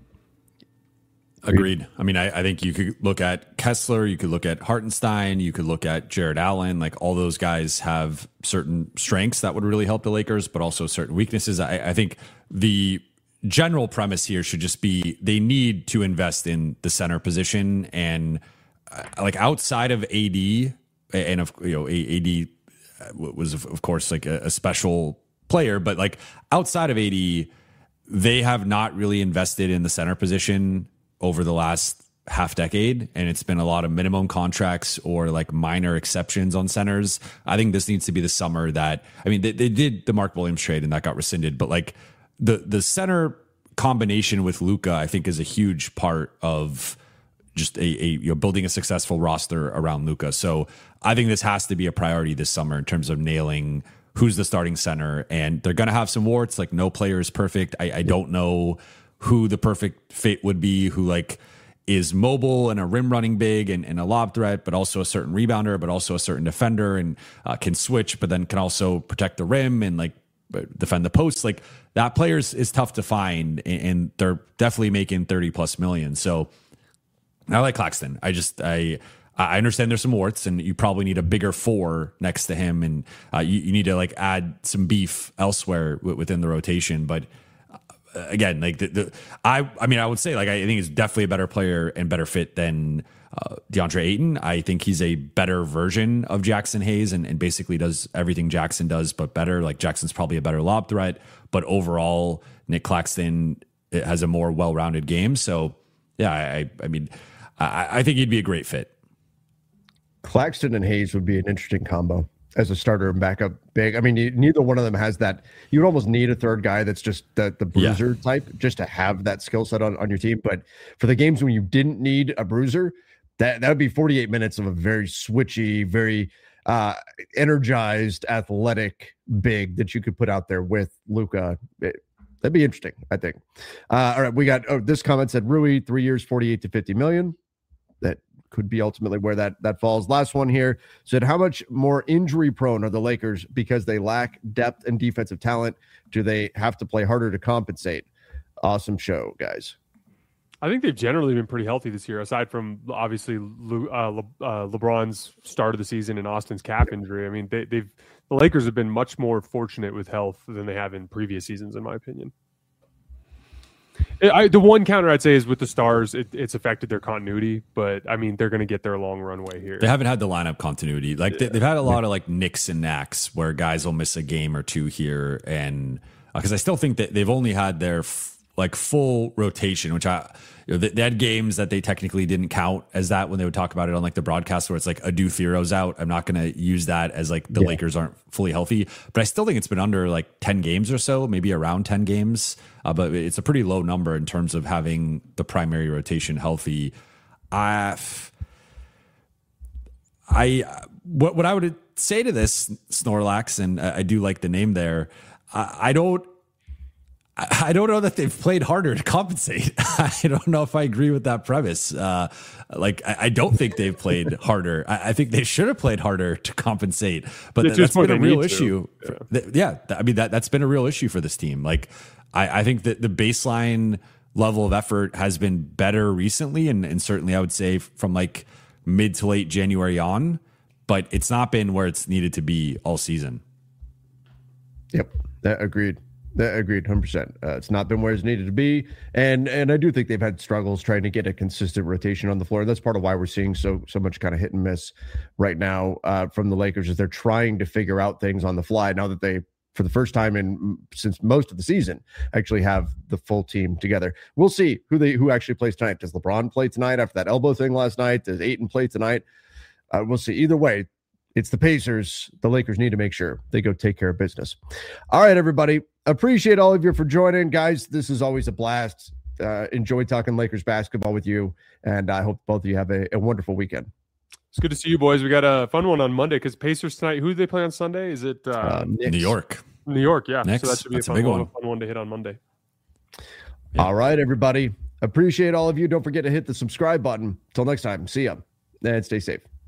Agreed. I mean, I, I think you could look at Kessler, you could look at Hartenstein, you could look at Jared Allen. Like all those guys have certain strengths that would really help the Lakers, but also certain weaknesses. I, I think the general premise here should just be they need to invest in the center position, and uh, like outside of A D, and of you know A D was of course like a, a special player, but like outside of A D, they have not really invested in the center position over the last half decade, and it's been a lot of minimum contracts or like minor exceptions on centers. I think this needs to be the summer that I mean they, they did the Mark Williams trade and that got rescinded, but like the the center combination with Luka, I think, is a huge part of just a, a you know building a successful roster around Luka. So I think this has to be a priority this summer in terms of nailing who's the starting center. And they're going to have some warts. Like no player is perfect. I, I don't know who the perfect fit would be, who like is mobile and a rim running big and, and a lob threat, but also a certain rebounder, but also a certain defender and uh, can switch, but then can also protect the rim and like defend the post. Like that player is, is tough to find, and, and they're definitely making thirty plus million. So I like Claxton. I just, I, I understand there's some warts and you probably need a bigger four next to him. And uh, you, you need to like add some beef elsewhere w- within the rotation. But uh, again, like the, the, I, I mean, I would say like, I think he's definitely a better player and better fit than uh, DeAndre Ayton. I think he's a better version of Jackson Hayes and, and basically does everything Jackson does, but better. Like Jackson's probably a better lob threat, but overall Nick Claxton has a more well-rounded game. So yeah, I, I mean, I, I think he'd be a great fit. Claxton and Hayes would be an interesting combo. as a starter and backup big. I mean, you, neither one of them has that. You would almost need a third guy that's just the, the bruiser yeah. type just to have that skill set on, on your team. But for the games when you didn't need a bruiser, that, that would be forty-eight minutes of a very switchy, very uh, energized, athletic big that you could put out there with Luka. It, that'd be interesting, I think. Uh, all right, we got, oh, this comment said Rui, three years, forty-eight to fifty million. That could be ultimately where that, that falls. Last one here said, how much more injury prone are the Lakers because they lack depth and defensive talent? Do they have to play harder to compensate? Awesome show, guys. I think they've generally been pretty healthy this year, aside from obviously Le, uh, Le, uh, LeBron's start of the season and Austin's calf injury. I mean, they, they've the Lakers have been much more fortunate with health than they have in previous seasons, in my opinion. I, the one counter I'd say is with the Stars, it, it's affected their continuity, but I mean, they're going to get their long runway here. They haven't had the lineup continuity. Like yeah. they, they've had a lot of like nicks and knacks where guys will miss a game or two here. And because uh, I still think that they've only had their f- like full rotation, which I, you know, they, they had games that they technically didn't count as that when they would talk about it on like the broadcast where it's like Adu Thiro's out. I'm not going to use that as like the yeah. Lakers aren't fully healthy, but I still think it's been under like ten games or so, maybe around ten games. Uh, but it's a pretty low number in terms of having the primary rotation healthy. I, I, what, what I would say to this Snorlax, and I, I do like the name there. I, I don't, I don't know that they've played harder to compensate. I don't know if I agree with that premise. Uh, like, I, I don't think they've played harder. I, I think they should have played harder to compensate, but th- that's been a real issue. Yeah. Th- yeah. I mean, that, that's been a real issue for this team. Like, I, I think that the baseline level of effort has been better recently. And, and certainly I would say from like mid to late January on, but it's not been where it's needed to be all season. Yep. That agreed. That agreed, one hundred percent. Uh, it's not been where it's needed to be, and and I do think they've had struggles trying to get a consistent rotation on the floor. That's part of why we're seeing so so much kind of hit and miss right now uh, from the Lakers, is they're trying to figure out things on the fly now that they, for the first time in since most of the season, actually have the full team together. We'll see who they who actually plays tonight. Does LeBron play tonight after that elbow thing last night? Does Ayton play tonight? Uh, we'll see. Either way, it's the Pacers. The Lakers need to make sure they go take care of business. All right, everybody. Appreciate all of you for joining, guys. This is always a blast. Uh, enjoy talking Lakers basketball with you, and I hope both of you have a, a wonderful weekend. It's good to see you, boys. We got a fun one on Monday because Pacers tonight. Who do they play on Sunday? Is it uh, uh, New York? New York, yeah. Knicks. So that should be That's a, fun a big one, one. A fun one to hit on Monday. Yeah. All right, everybody. Appreciate all of you. Don't forget to hit the subscribe button. Till next time. See ya, and stay safe.